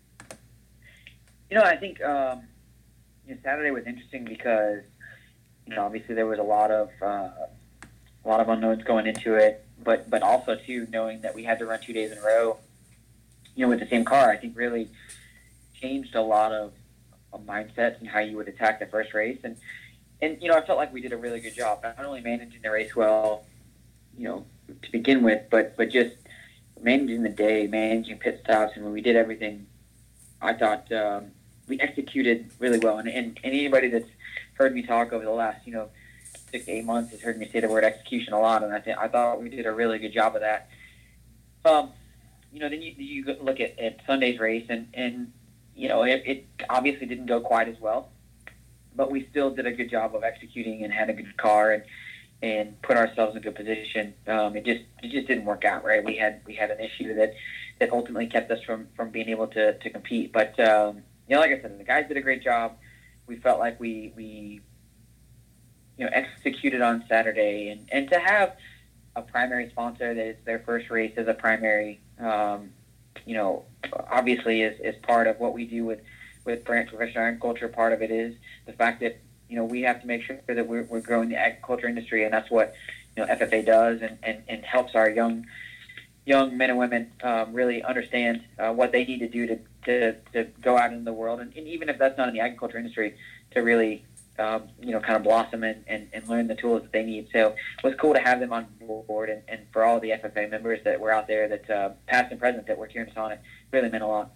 You know, I think um, you know, Saturday was interesting because, you know, obviously there was a lot of uh, a lot of unknowns going into it, but but also too knowing that we had to run two days in a row, you know, with the same car, I think really changed a lot of, of mindsets and how you would attack the first race. And, and, you know, I felt like we did a really good job, not only managing the race well, you know, to begin with, but, but just managing the day, managing pit stops. And when we did everything, I thought um, we executed really well. And, and, and anybody that's heard me talk over the last, you know, six to eight months has heard me say the word execution a lot. And I, th- I thought we did a really good job of that. Um, You know, then you, you look at, at Sunday's race, and, and you know, it, it obviously didn't go quite as well, but we still did a good job of executing and had a good car and and put ourselves in a good position. Um, it just it just didn't work out, right? We had we had an issue that, that ultimately kept us from, from being able to, to compete. But um, you know, like I said, the guys did a great job. We felt like we we you know executed on Saturday, and, and to have a primary sponsor that is their first race as a primary. Um, you know, obviously is, is part of what we do with, with Branch Professional Agriculture. Part of it is the fact that, you know, we have to make sure that we're, we're growing the agriculture industry, and that's what, you know, F F A does and, and, and helps our young young men and women um, really understand uh, what they need to do to, to, to go out into the world. And, and even if that's not in the agriculture industry, to really, um, you know, kind of blossom and, and, and learn the tools that they need. So it was cool to have them on board, and, and for all the F F A members that were out there, that uh, past and present, that were cheering us on, it really meant a lot.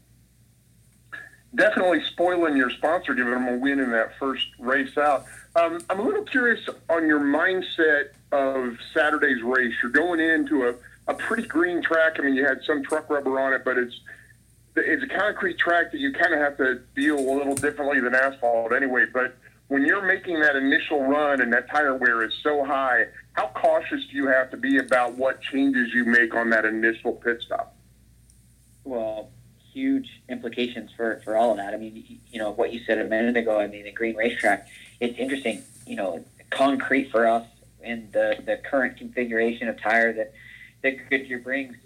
Definitely spoiling your sponsor, giving them a win in that first race out. Um, I'm a little curious on your mindset of Saturday's race. You're going into a, a pretty green track. I mean, you had some truck rubber on it, but it's it's a concrete track that you kind of have to deal a little differently than asphalt anyway. But when you're making that initial run and that tire wear is so high, how cautious do you have to be about what changes you make on that initial pit stop? Well, huge implications for, for all of that. I mean, you know, what you said a minute ago, I mean, the green racetrack, it's interesting, you know, concrete for us in the, the current configuration of tire that, that Goodyear brings,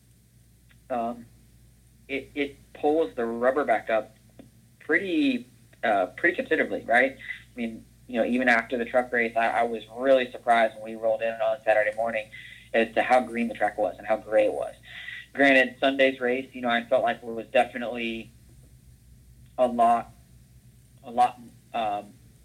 um, it, it pulls the rubber back up pretty uh, pretty considerably, right? I mean, you know, even after the truck race, I, I was really surprised when we rolled in on Saturday morning as to how green the track was and how gray it was. Granted, Sunday's race, you know, I felt like it was definitely a lot, a lot, um,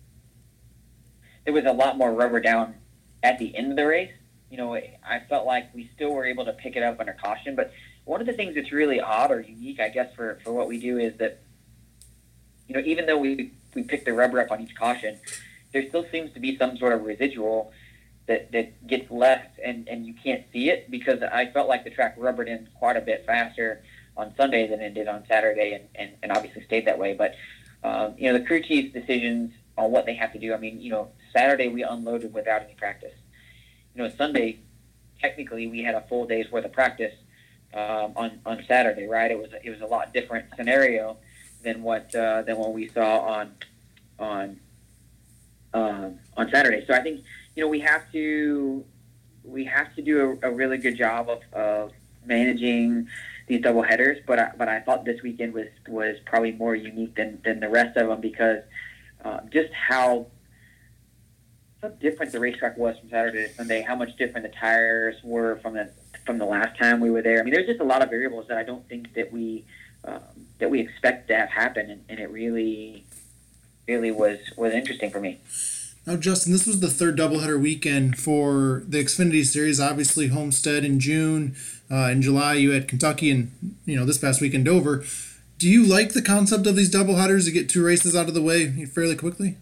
there was a lot more rubber down at the end of the race. You know, I felt like we still were able to pick it up under caution, but one of the things that's really odd or unique, I guess, for, for what we do is that, you know, even though we, we pick the rubber up on each caution, there still seems to be some sort of residual that, that gets left and, and you can't see it, because I felt like the track rubbered in quite a bit faster on Sunday than it did on Saturday, and, and, and obviously stayed that way. But, um, you know, the crew chief's decisions on what they have to do, I mean, you know, Saturday we unloaded without any practice. You know, Sunday, technically we had a full day's worth of practice um, on, on Saturday, right? It was, it was a lot different scenario than what, uh, than what we saw on, on, um, on Saturday. So I think, you know, we have to, we have to do a, a really good job of, of managing these double headers, but I, but I thought this weekend was, was probably more unique than, than the rest of them, because uh, just how, how different the racetrack was from Saturday to Sunday, how much different the tires were from the from the last time we were there. I mean, there's just a lot of variables that I don't think that we um, that we expect to have happen, and, and it really really was was interesting for me. Now, Justin, this was the third doubleheader weekend for the Xfinity Series. Obviously, Homestead in June. Uh, in July, you had Kentucky, and you know this past weekend Dover. Do you like the concept of these doubleheaders to get two races out of the way fairly quickly?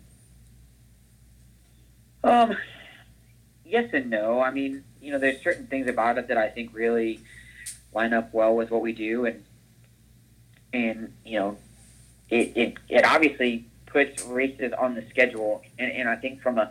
Um, yes and no. I mean, you know, there's certain things about it that I think really line up well with what we do, and and you know, it it, it obviously puts races on the schedule, and, and I think from a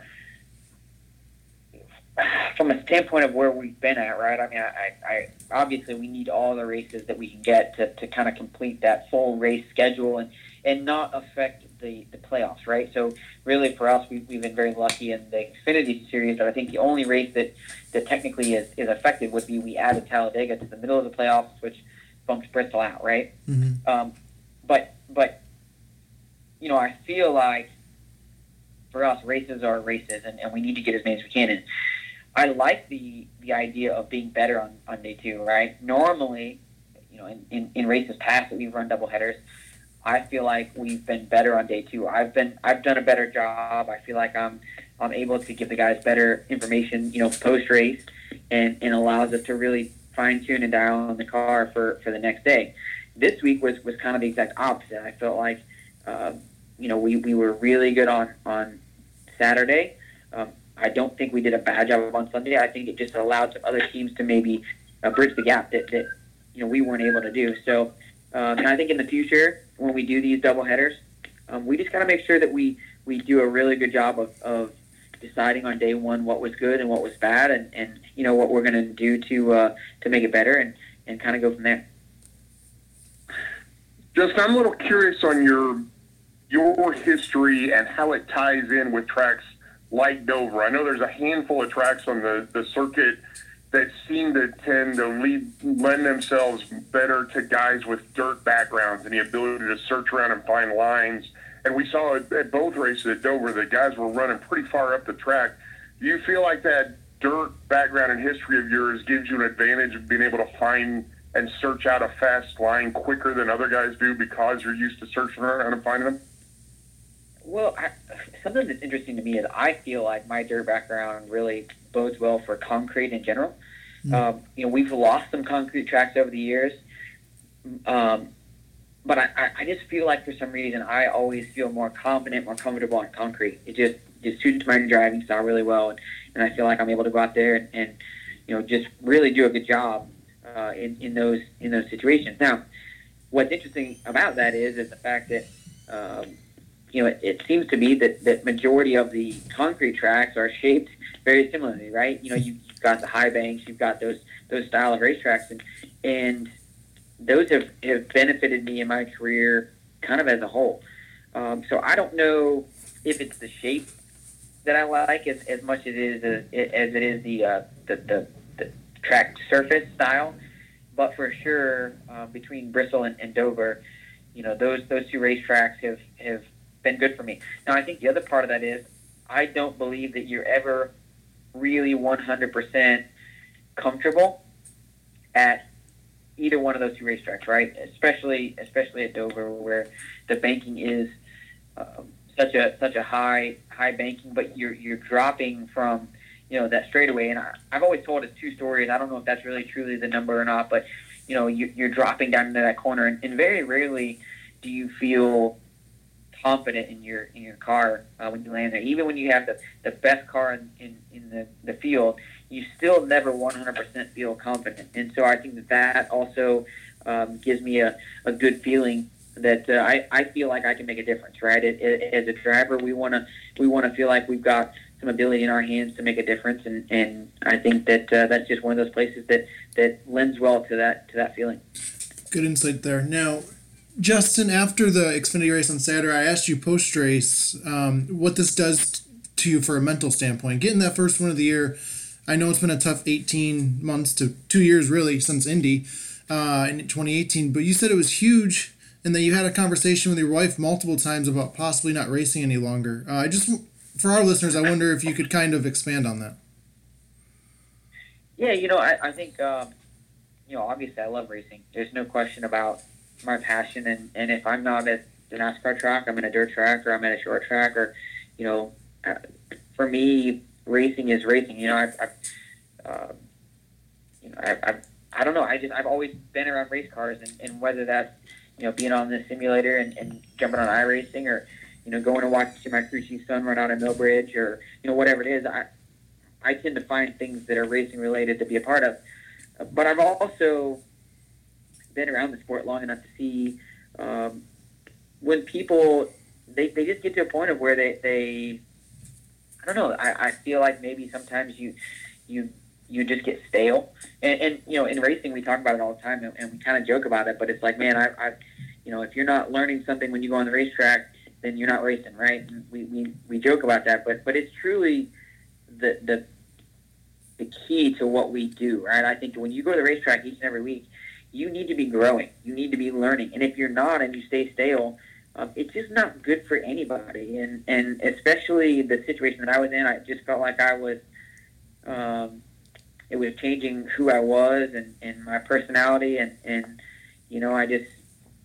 from a standpoint of where we've been at, right? I mean, I, I obviously we need all the races that we can get to, to kind of complete that full race schedule and, and not affect the, the playoffs, right? So really for us, we, we've been very lucky in the Xfinity Series that I think the only race that, that technically is, is affected would be we added Talladega to the middle of the playoffs, which bumps Bristol out, right? Mm-hmm. Um, but, but, you know, I feel like for us, races are races, and, and we need to get as many as we can in. I like the, the idea of being better on, on day two, right? Normally, you know, in, in, in races past that we've run double headers, I feel like we've been better on day two. I've been I've done a better job. I feel like I'm I'm able to give the guys better information, you know, post race, and, and allows us to really fine tune and dial on the car for, for the next day. This week was, was kind of the exact opposite. I felt like, uh, you know, we, we were really good on on Saturday. Um, I don't think we did a bad job on Sunday. I think it just allowed some other teams to maybe uh, bridge the gap that, that you know we weren't able to do. So, um, and I think in the future when we do these double headers, um, we just got to make sure that we, we do a really good job of, of deciding on day one what was good and what was bad, and, and you know what we're going to do to uh, to make it better, and, and kind of go from there. Justin, I'm a little curious on your your history and how it ties in with tracks like Dover. I know there's a handful of tracks on the, the circuit that seem to tend to lead, lend themselves better to guys with dirt backgrounds and the ability to search around and find lines. And we saw it at both races at Dover that guys were running pretty far up the track. Do you feel like that dirt background and history of yours gives you an advantage of being able to find and search out a fast line quicker than other guys do because you're used to searching around and finding them? Well, I, something that's interesting to me is I feel like my dirt background really bodes well for concrete in general. Mm. Um, you know, we've lost some concrete tracks over the years, um, but I, I just feel like for some reason I always feel more confident, more comfortable on concrete. It just just suits my driving style really well, and, and I feel like I'm able to go out there and, and you know just really do a good job uh, in in those in those situations. Now, what's interesting about that is is the fact that um, you know, it, it seems to me that that majority of the concrete tracks are shaped very similarly, right? You know, you, you've got the high banks, you've got those those style of racetracks, and and those have, have benefited me in my career kind of as a whole. Um, so I don't know if it's the shape that I like as, as much as it is a, as it is the, uh, the, the the track surface style, but for sure uh, between Bristol and, and Dover, you know, those those two racetracks have have been good for me. Now, I think the other part of that is I don't believe that you're ever really one hundred percent comfortable at either one of those two racetracks, right? Especially, especially at Dover, where the banking is um, such a such a high high banking, but you're you're dropping from you know that straightaway. And I, I've always told us two stories. I don't know if that's really truly the number or not, but you know you, you're dropping down into that corner, and, and very rarely do you feel confident in your in your car uh, when you land there. Even when you have the, the best car in, in, in the, the field, you still never one hundred percent feel confident. And so I think that that also um, gives me a, a good feeling that uh, I, I feel like I can make a difference, right? It, it, as a driver, we want to we want to feel like we've got some ability in our hands to make a difference, and, and I think that uh, that's just one of those places that, that lends well to that to that feeling. Good insight there. Now, Justin, after the Xfinity race on Saturday, I asked you post-race um, what this does to you for a mental standpoint. Getting that first win of the year, I know it's been a tough eighteen months to two years, really, since Indy uh, in twenty eighteen, but you said it was huge and that you had a conversation with your wife multiple times about possibly not racing any longer. Uh, I just, for our listeners, I wonder if you could kind of expand on that. Yeah, you know, I, I think, um, you know, obviously I love racing. There's no question about my passion, and, and if I'm not at the NASCAR track, I'm in a dirt track, or I'm at a short track, or, you know, uh, for me, racing is racing. You know, I've, I've uh, you know, I've, I've, I don't know, I just, I've always been around race cars, and, and whether that's, you know, being on the simulator and, and jumping on iRacing, or, you know, going to watch my crew chief son run out of Millbridge, or, you know, whatever it is, I, I tend to find things that are racing related to be a part of. But I've also been around the sport long enough to see um, when people, they, they just get to a point of where they, they I don't know, I, I feel like maybe sometimes you you you just get stale. And, and you know, in racing, we talk about it all the time, and, and we kind of joke about it, but it's like, man, I, I, you know, if you're not learning something when you go on the racetrack, then you're not racing, right? And we, we, we joke about that, but, but it's truly the, the, the key to what we do, right? I think when you go to the racetrack each and every week, you need to be growing. You need to be learning. And if you're not and you stay stale, um, it's just not good for anybody. And, and especially the situation that I was in, I just felt like I was, um, it was changing who I was and, and my personality. And, and, you know, I just,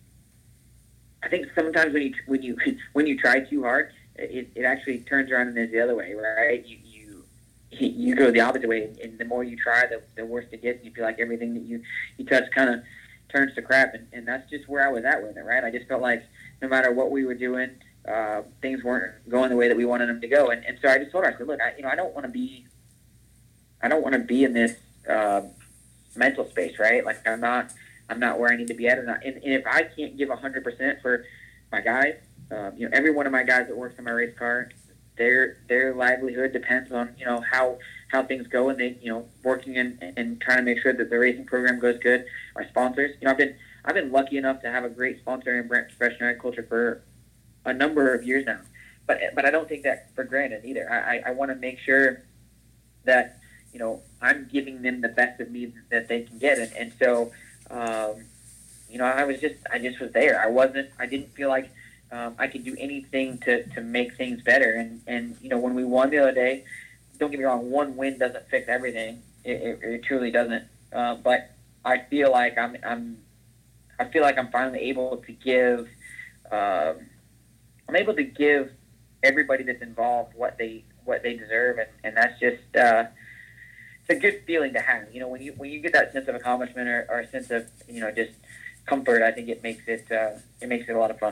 I think sometimes when you, when you, when you try too hard, it, it actually turns around and is the other way, right? You, you, you go the opposite way, and the more you try, the, the worse it gets. You feel like everything that you, you touch kind of turns to crap, and, and that's just where I was at with it, right? I just felt like no matter what we were doing, uh, things weren't going the way that we wanted them to go, and, and so I just told her, I said, look, I, you know, I don't want to be, I don't want to be in this uh, mental space, right? Like I'm not, I'm not where I need to be at, and, I, and, and if I can't give a hundred percent for my guys, um, you know, every one of my guys that works on my race car, their their livelihood depends on, you know, how how things go, and they, you know, working and, and trying to make sure that the racing program goes good. Our sponsors, you know, I've been I've been lucky enough to have a great sponsor in Brent Professional Agriculture for a number of years now, but but I don't take that for granted either. I I, I want to make sure that, you know, I'm giving them the best of me that they can get, and and so, um, you know, I was just I just was there. I wasn't I didn't feel like Um, I could do anything to, to make things better. And, and, you know, when we won the other day, don't get me wrong, one win doesn't fix everything. It, it, it truly doesn't. Uh, but I feel like I'm, I'm, I feel like I'm finally able to give, um, I'm able to give everybody that's involved what they, what they deserve. And, and that's just, uh, it's a good feeling to have. You know, when you, when you get that sense of accomplishment or, or a sense of, you know, just comfort, I think it makes it, uh, it makes it a lot of fun.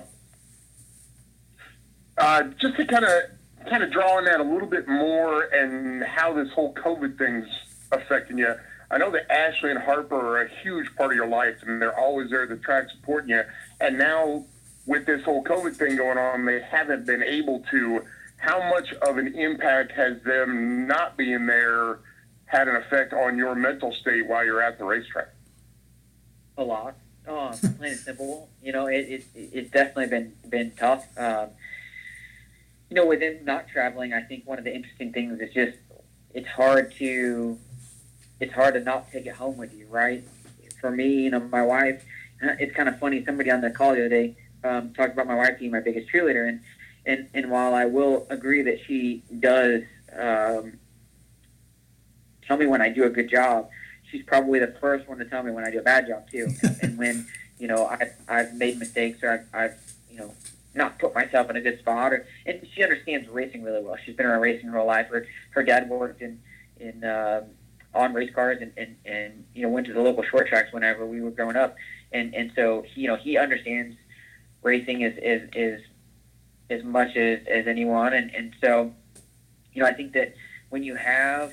Uh, just to kind of kind of draw on that a little bit more and how this whole COVID thing's affecting you. I know that Ashley and Harper are a huge part of your life, and they're always there at the track supporting you. And now with this whole COVID thing going on, they haven't been able to. How much of an impact has them not being there had an effect on your mental state while you're at the racetrack? A lot. Oh, plain and simple. You know, it, it, it's definitely been, been tough. Um, You know, within not traveling, I think one of the interesting things is just it's hard to it's hard to not take it home with you, right? For me, you know, my wife, it's kind of funny. Somebody on the call the other day um, talked about my wife being my biggest cheerleader, and and, and while I will agree that she does um, tell me when I do a good job, she's probably the first one to tell me when I do a bad job too, and, and when, you know, I've I've made mistakes or I've, I've you know. not put myself in a good spot, or, and she understands racing really well. She's been around racing her whole life. Her, her dad worked in, in uh, on race cars and, and, and, you know, went to the local short tracks whenever we were growing up. And, and so, he, you know, he understands racing is, is, is as much as, as anyone. And, and so, you know, I think that when you have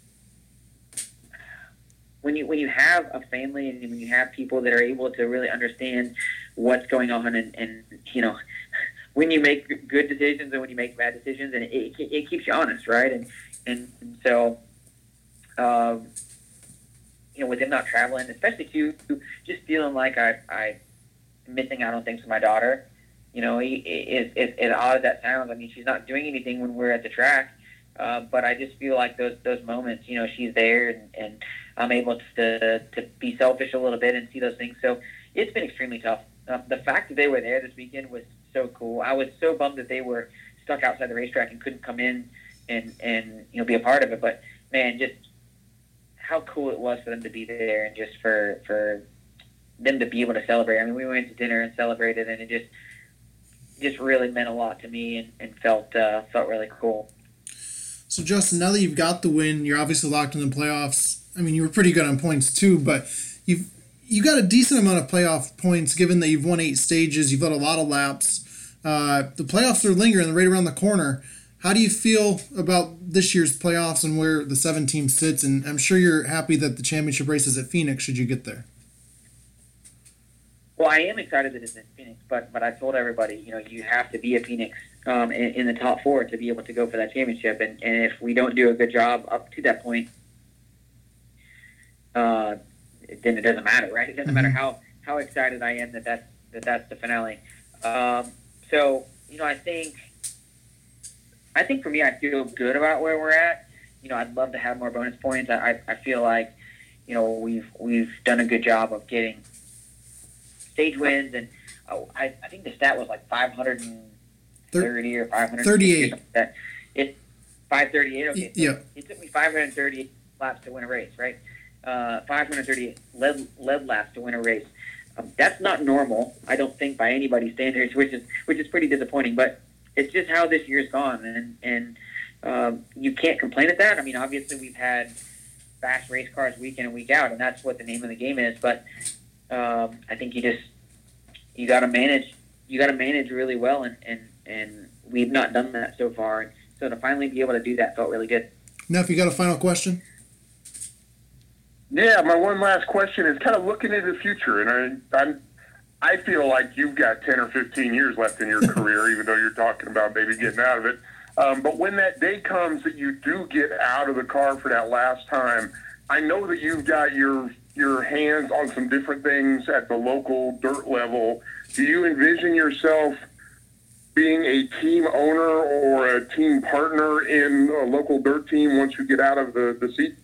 when you when you have a family and when you have people that are able to really understand what's going on and, and you know, when you make good decisions and when you make bad decisions, and it, it, it keeps you honest, right? And and, and so, um, you know, with them not traveling, especially too, just feeling like I I missing out on things with my daughter. You know, as, as, as odd as that sounds, I mean, she's not doing anything when we're at the track, uh, but I just feel like those those moments, you know, she's there and, and I'm able to to be selfish a little bit and see those things. So it's been extremely tough. Uh, the fact that they were there this weekend was so cool. I was so bummed that they were stuck outside the racetrack and couldn't come in and, and you know, be a part of it. But, man, just how cool it was for them to be there and just for, for them to be able to celebrate. I mean, we went to dinner and celebrated, and it just just really meant a lot to me and, and felt uh, felt really cool. So, Justin, now that you've got the win, you're obviously locked in the playoffs. I mean, you were pretty good on points too, but you've you got a decent amount of playoff points given that you've won eight stages. You've led a lot of laps. Uh, the playoffs are lingering right around the corner. How do you feel about this year's playoffs and where the seven team sits? And I'm sure you're happy that the championship race is at Phoenix should you get there. Well, I am excited that it's in Phoenix, but but I told everybody, you know, you have to be at Phoenix um, in, in the top four to be able to go for that championship. And, and if we don't do a good job up to that point, uh, then it doesn't matter, right? It doesn't matter how, how excited I am that that's, that that's the finale. Um, so, you know, I think I think for me, I feel good about where we're at. You know, I'd love to have more bonus points. I, I feel like, you know, we've we've done a good job of getting stage wins, and oh, I, I think the stat was like five hundred thirty or five hundred thirty-eight. Like it's five thirty-eight. Okay, so yeah. It took me five hundred thirty laps to win a race, right? Uh, five hundred thirty lead, lead laps to win a race. Um, that's not normal, I don't think, by anybody's standards, which is which is pretty disappointing. But it's just how this year's gone, and and um, you can't complain at that. I mean, obviously we've had fast race cars week in and week out, and that's what the name of the game is. But um, I think you just you got to manage you got to manage really well, and, and and we've not done that so far. And so to finally be able to do that felt really good. Neff, you got a final question? Yeah, my one last question is kind of looking into the future, and I, I'm, I feel like you've got ten or fifteen years left in your career, even though you're talking about maybe getting out of it. Um, but when that day comes that you do get out of the car for that last time, I know that you've got your your hands on some different things at the local dirt level. Do you envision yourself being a team owner or a team partner in a local dirt team once you get out of the, the seat?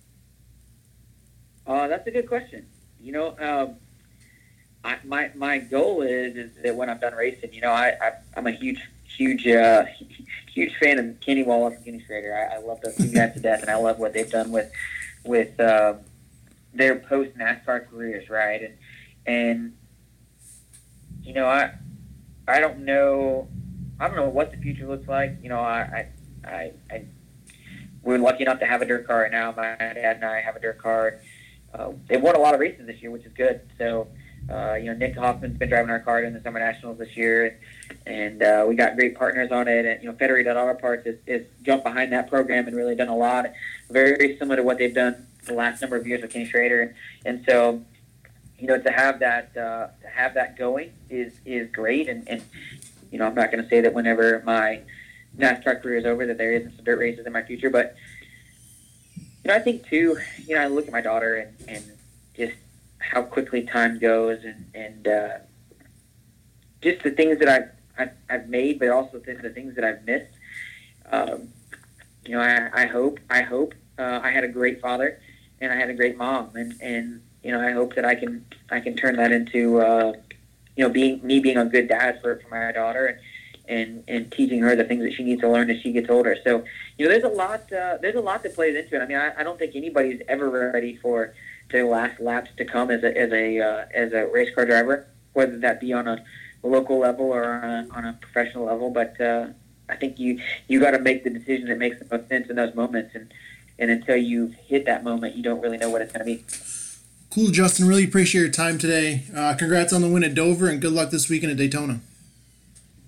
Uh, that's a good question. You know, um, I, my my goal is is that when I'm done racing, you know, I, I I'm a huge huge uh, huge fan of Kenny Wallace and Kenny Schrader. I, I love those two guys to death, and I love what they've done with with uh, their post NASCAR careers, right? And and you know, I I don't know I don't know what the future looks like. You know, I I, I, I we're lucky enough to have a dirt car right now. My dad and I have a dirt car. Uh, they've won a lot of races this year, which is good. So, uh, you know, Nick Hoffman's been driving our car in the Summer Nationals this year, and uh, we got great partners on it. And, you know, Federated Auto Parts has, has jumped behind that program and really done a lot, very similar to what they've done the last number of years with Kenny Schrader. And, and so, you know, to have that uh, to have that going is is great. And, and you know, I'm not going to say that whenever my NASCAR career is over that there isn't some dirt races in my future, but you know, I think too, you know, I look at my daughter and, and just how quickly time goes, and, and uh, just the things that I've, I've, I've made, but also the, the things that I've missed. Um, you know, I, I hope, I hope uh, I had a great father and I had a great mom, and, and, you know, I hope that I can, I can turn that into, uh, you know, being, me being a good dad for, for my daughter, and, and, and teaching her the things that she needs to learn as she gets older. So, you know, there's a lot, uh, there's a lot that plays into it. I mean, I, I don't think anybody's ever ready for the last laps to come as a, as a, uh, as a race car driver, whether that be on a local level or on a, on a professional level. But, uh, I think you, you got to make the decision that makes the most sense in those moments. And, and until you've hit that moment, you don't really know what it's going to be. Cool, Justin. Really appreciate your time today. Uh, congrats on the win at Dover, and good luck this weekend at Daytona.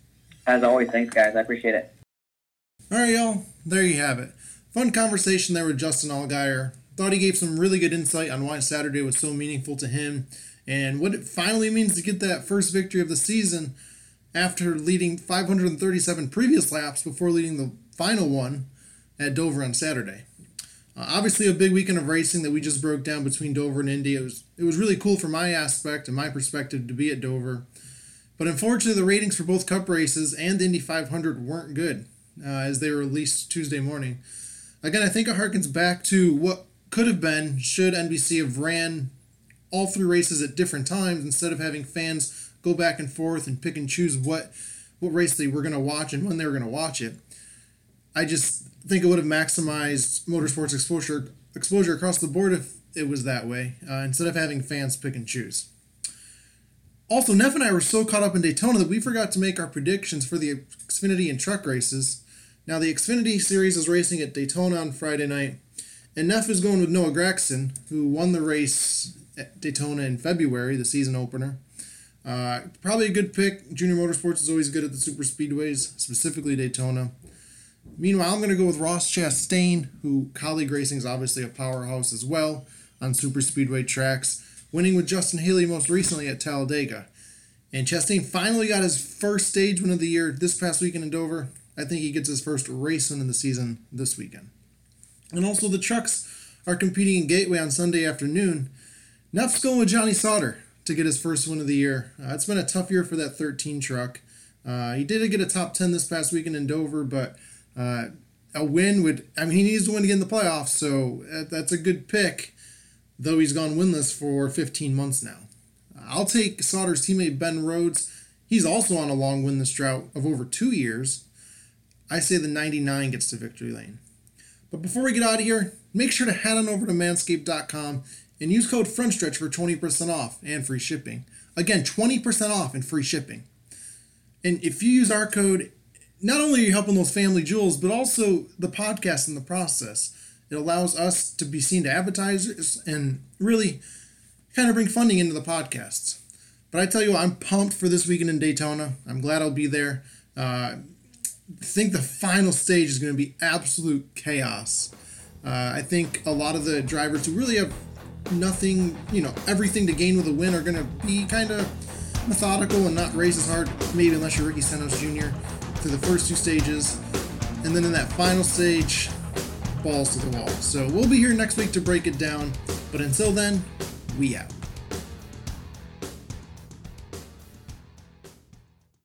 As always, thanks, guys. I appreciate it. All right, y'all. There you have it. Fun conversation there with Justin Allgaier. Thought he gave some really good insight on why Saturday was so meaningful to him and what it finally means to get that first victory of the season after leading five hundred thirty-seven previous laps before leading the final one at Dover on Saturday. Uh, obviously, a big weekend of racing that we just broke down between Dover and Indy. It was, it was really cool from my aspect and my perspective to be at Dover. But unfortunately, the ratings for both Cup races and the Indy five hundred weren't good uh, as they were released Tuesday morning. Again, I think it harkens back to what could have been should N B C have ran all three races at different times instead of having fans go back and forth and pick and choose what, what race they were going to watch and when they were going to watch it. I just think it would have maximized motorsports exposure exposure across the board if it was that way, uh, instead of having fans pick and choose. Also, Neff and I were so caught up in Daytona that we forgot to make our predictions for the Xfinity and truck races. Now, the Xfinity Series is racing at Daytona on Friday night, and Neff is going with Noah Gragson, who won the race at Daytona in February, the season opener. Uh, probably a good pick. Junior Motorsports is always good at the super speedways, specifically Daytona. Meanwhile, I'm going to go with Ross Chastain, who Colleague Racing is obviously a powerhouse as well on super speedway tracks, winning with Justin Haley most recently at Talladega. And Chastain finally got his first stage win of the year this past weekend in Dover. I think he gets his first race win of the season this weekend. And also the trucks are competing in Gateway on Sunday afternoon. Neff's going with Johnny Sauter to get his first win of the year. Uh, it's been a tough year for that thirteen truck. Uh, he did get a top ten this past weekend in Dover, but uh, a win would, I mean, he needs to win to get in the playoffs, so that's a good pick, though he's gone winless for fifteen months now. I'll take Sauter's teammate Ben Rhodes. He's also on a long winless drought of over two years. I say the ninety-nine gets to victory lane. But before we get out of here, make sure to head on over to manscaped dot com and use code FRONTSTRETCH for twenty percent off and free shipping. Again, twenty percent off and free shipping. And if you use our code, not only are you helping those family jewels, but also the podcast in the process. It allows us to be seen to advertisers and really kind of bring funding into the podcasts. But I tell you what, I'm pumped for this weekend in Daytona. I'm glad I'll be there. Uh, I think the final stage is going to be absolute chaos. Uh, I think a lot of the drivers who really have nothing, you know, everything to gain with a win are going to be kind of methodical and not race as hard, maybe unless you're Ricky Stenhouse Junior, through the first two stages. And then in that final stage, balls to the wall. So we'll be here next week to break it down. But until then, we out.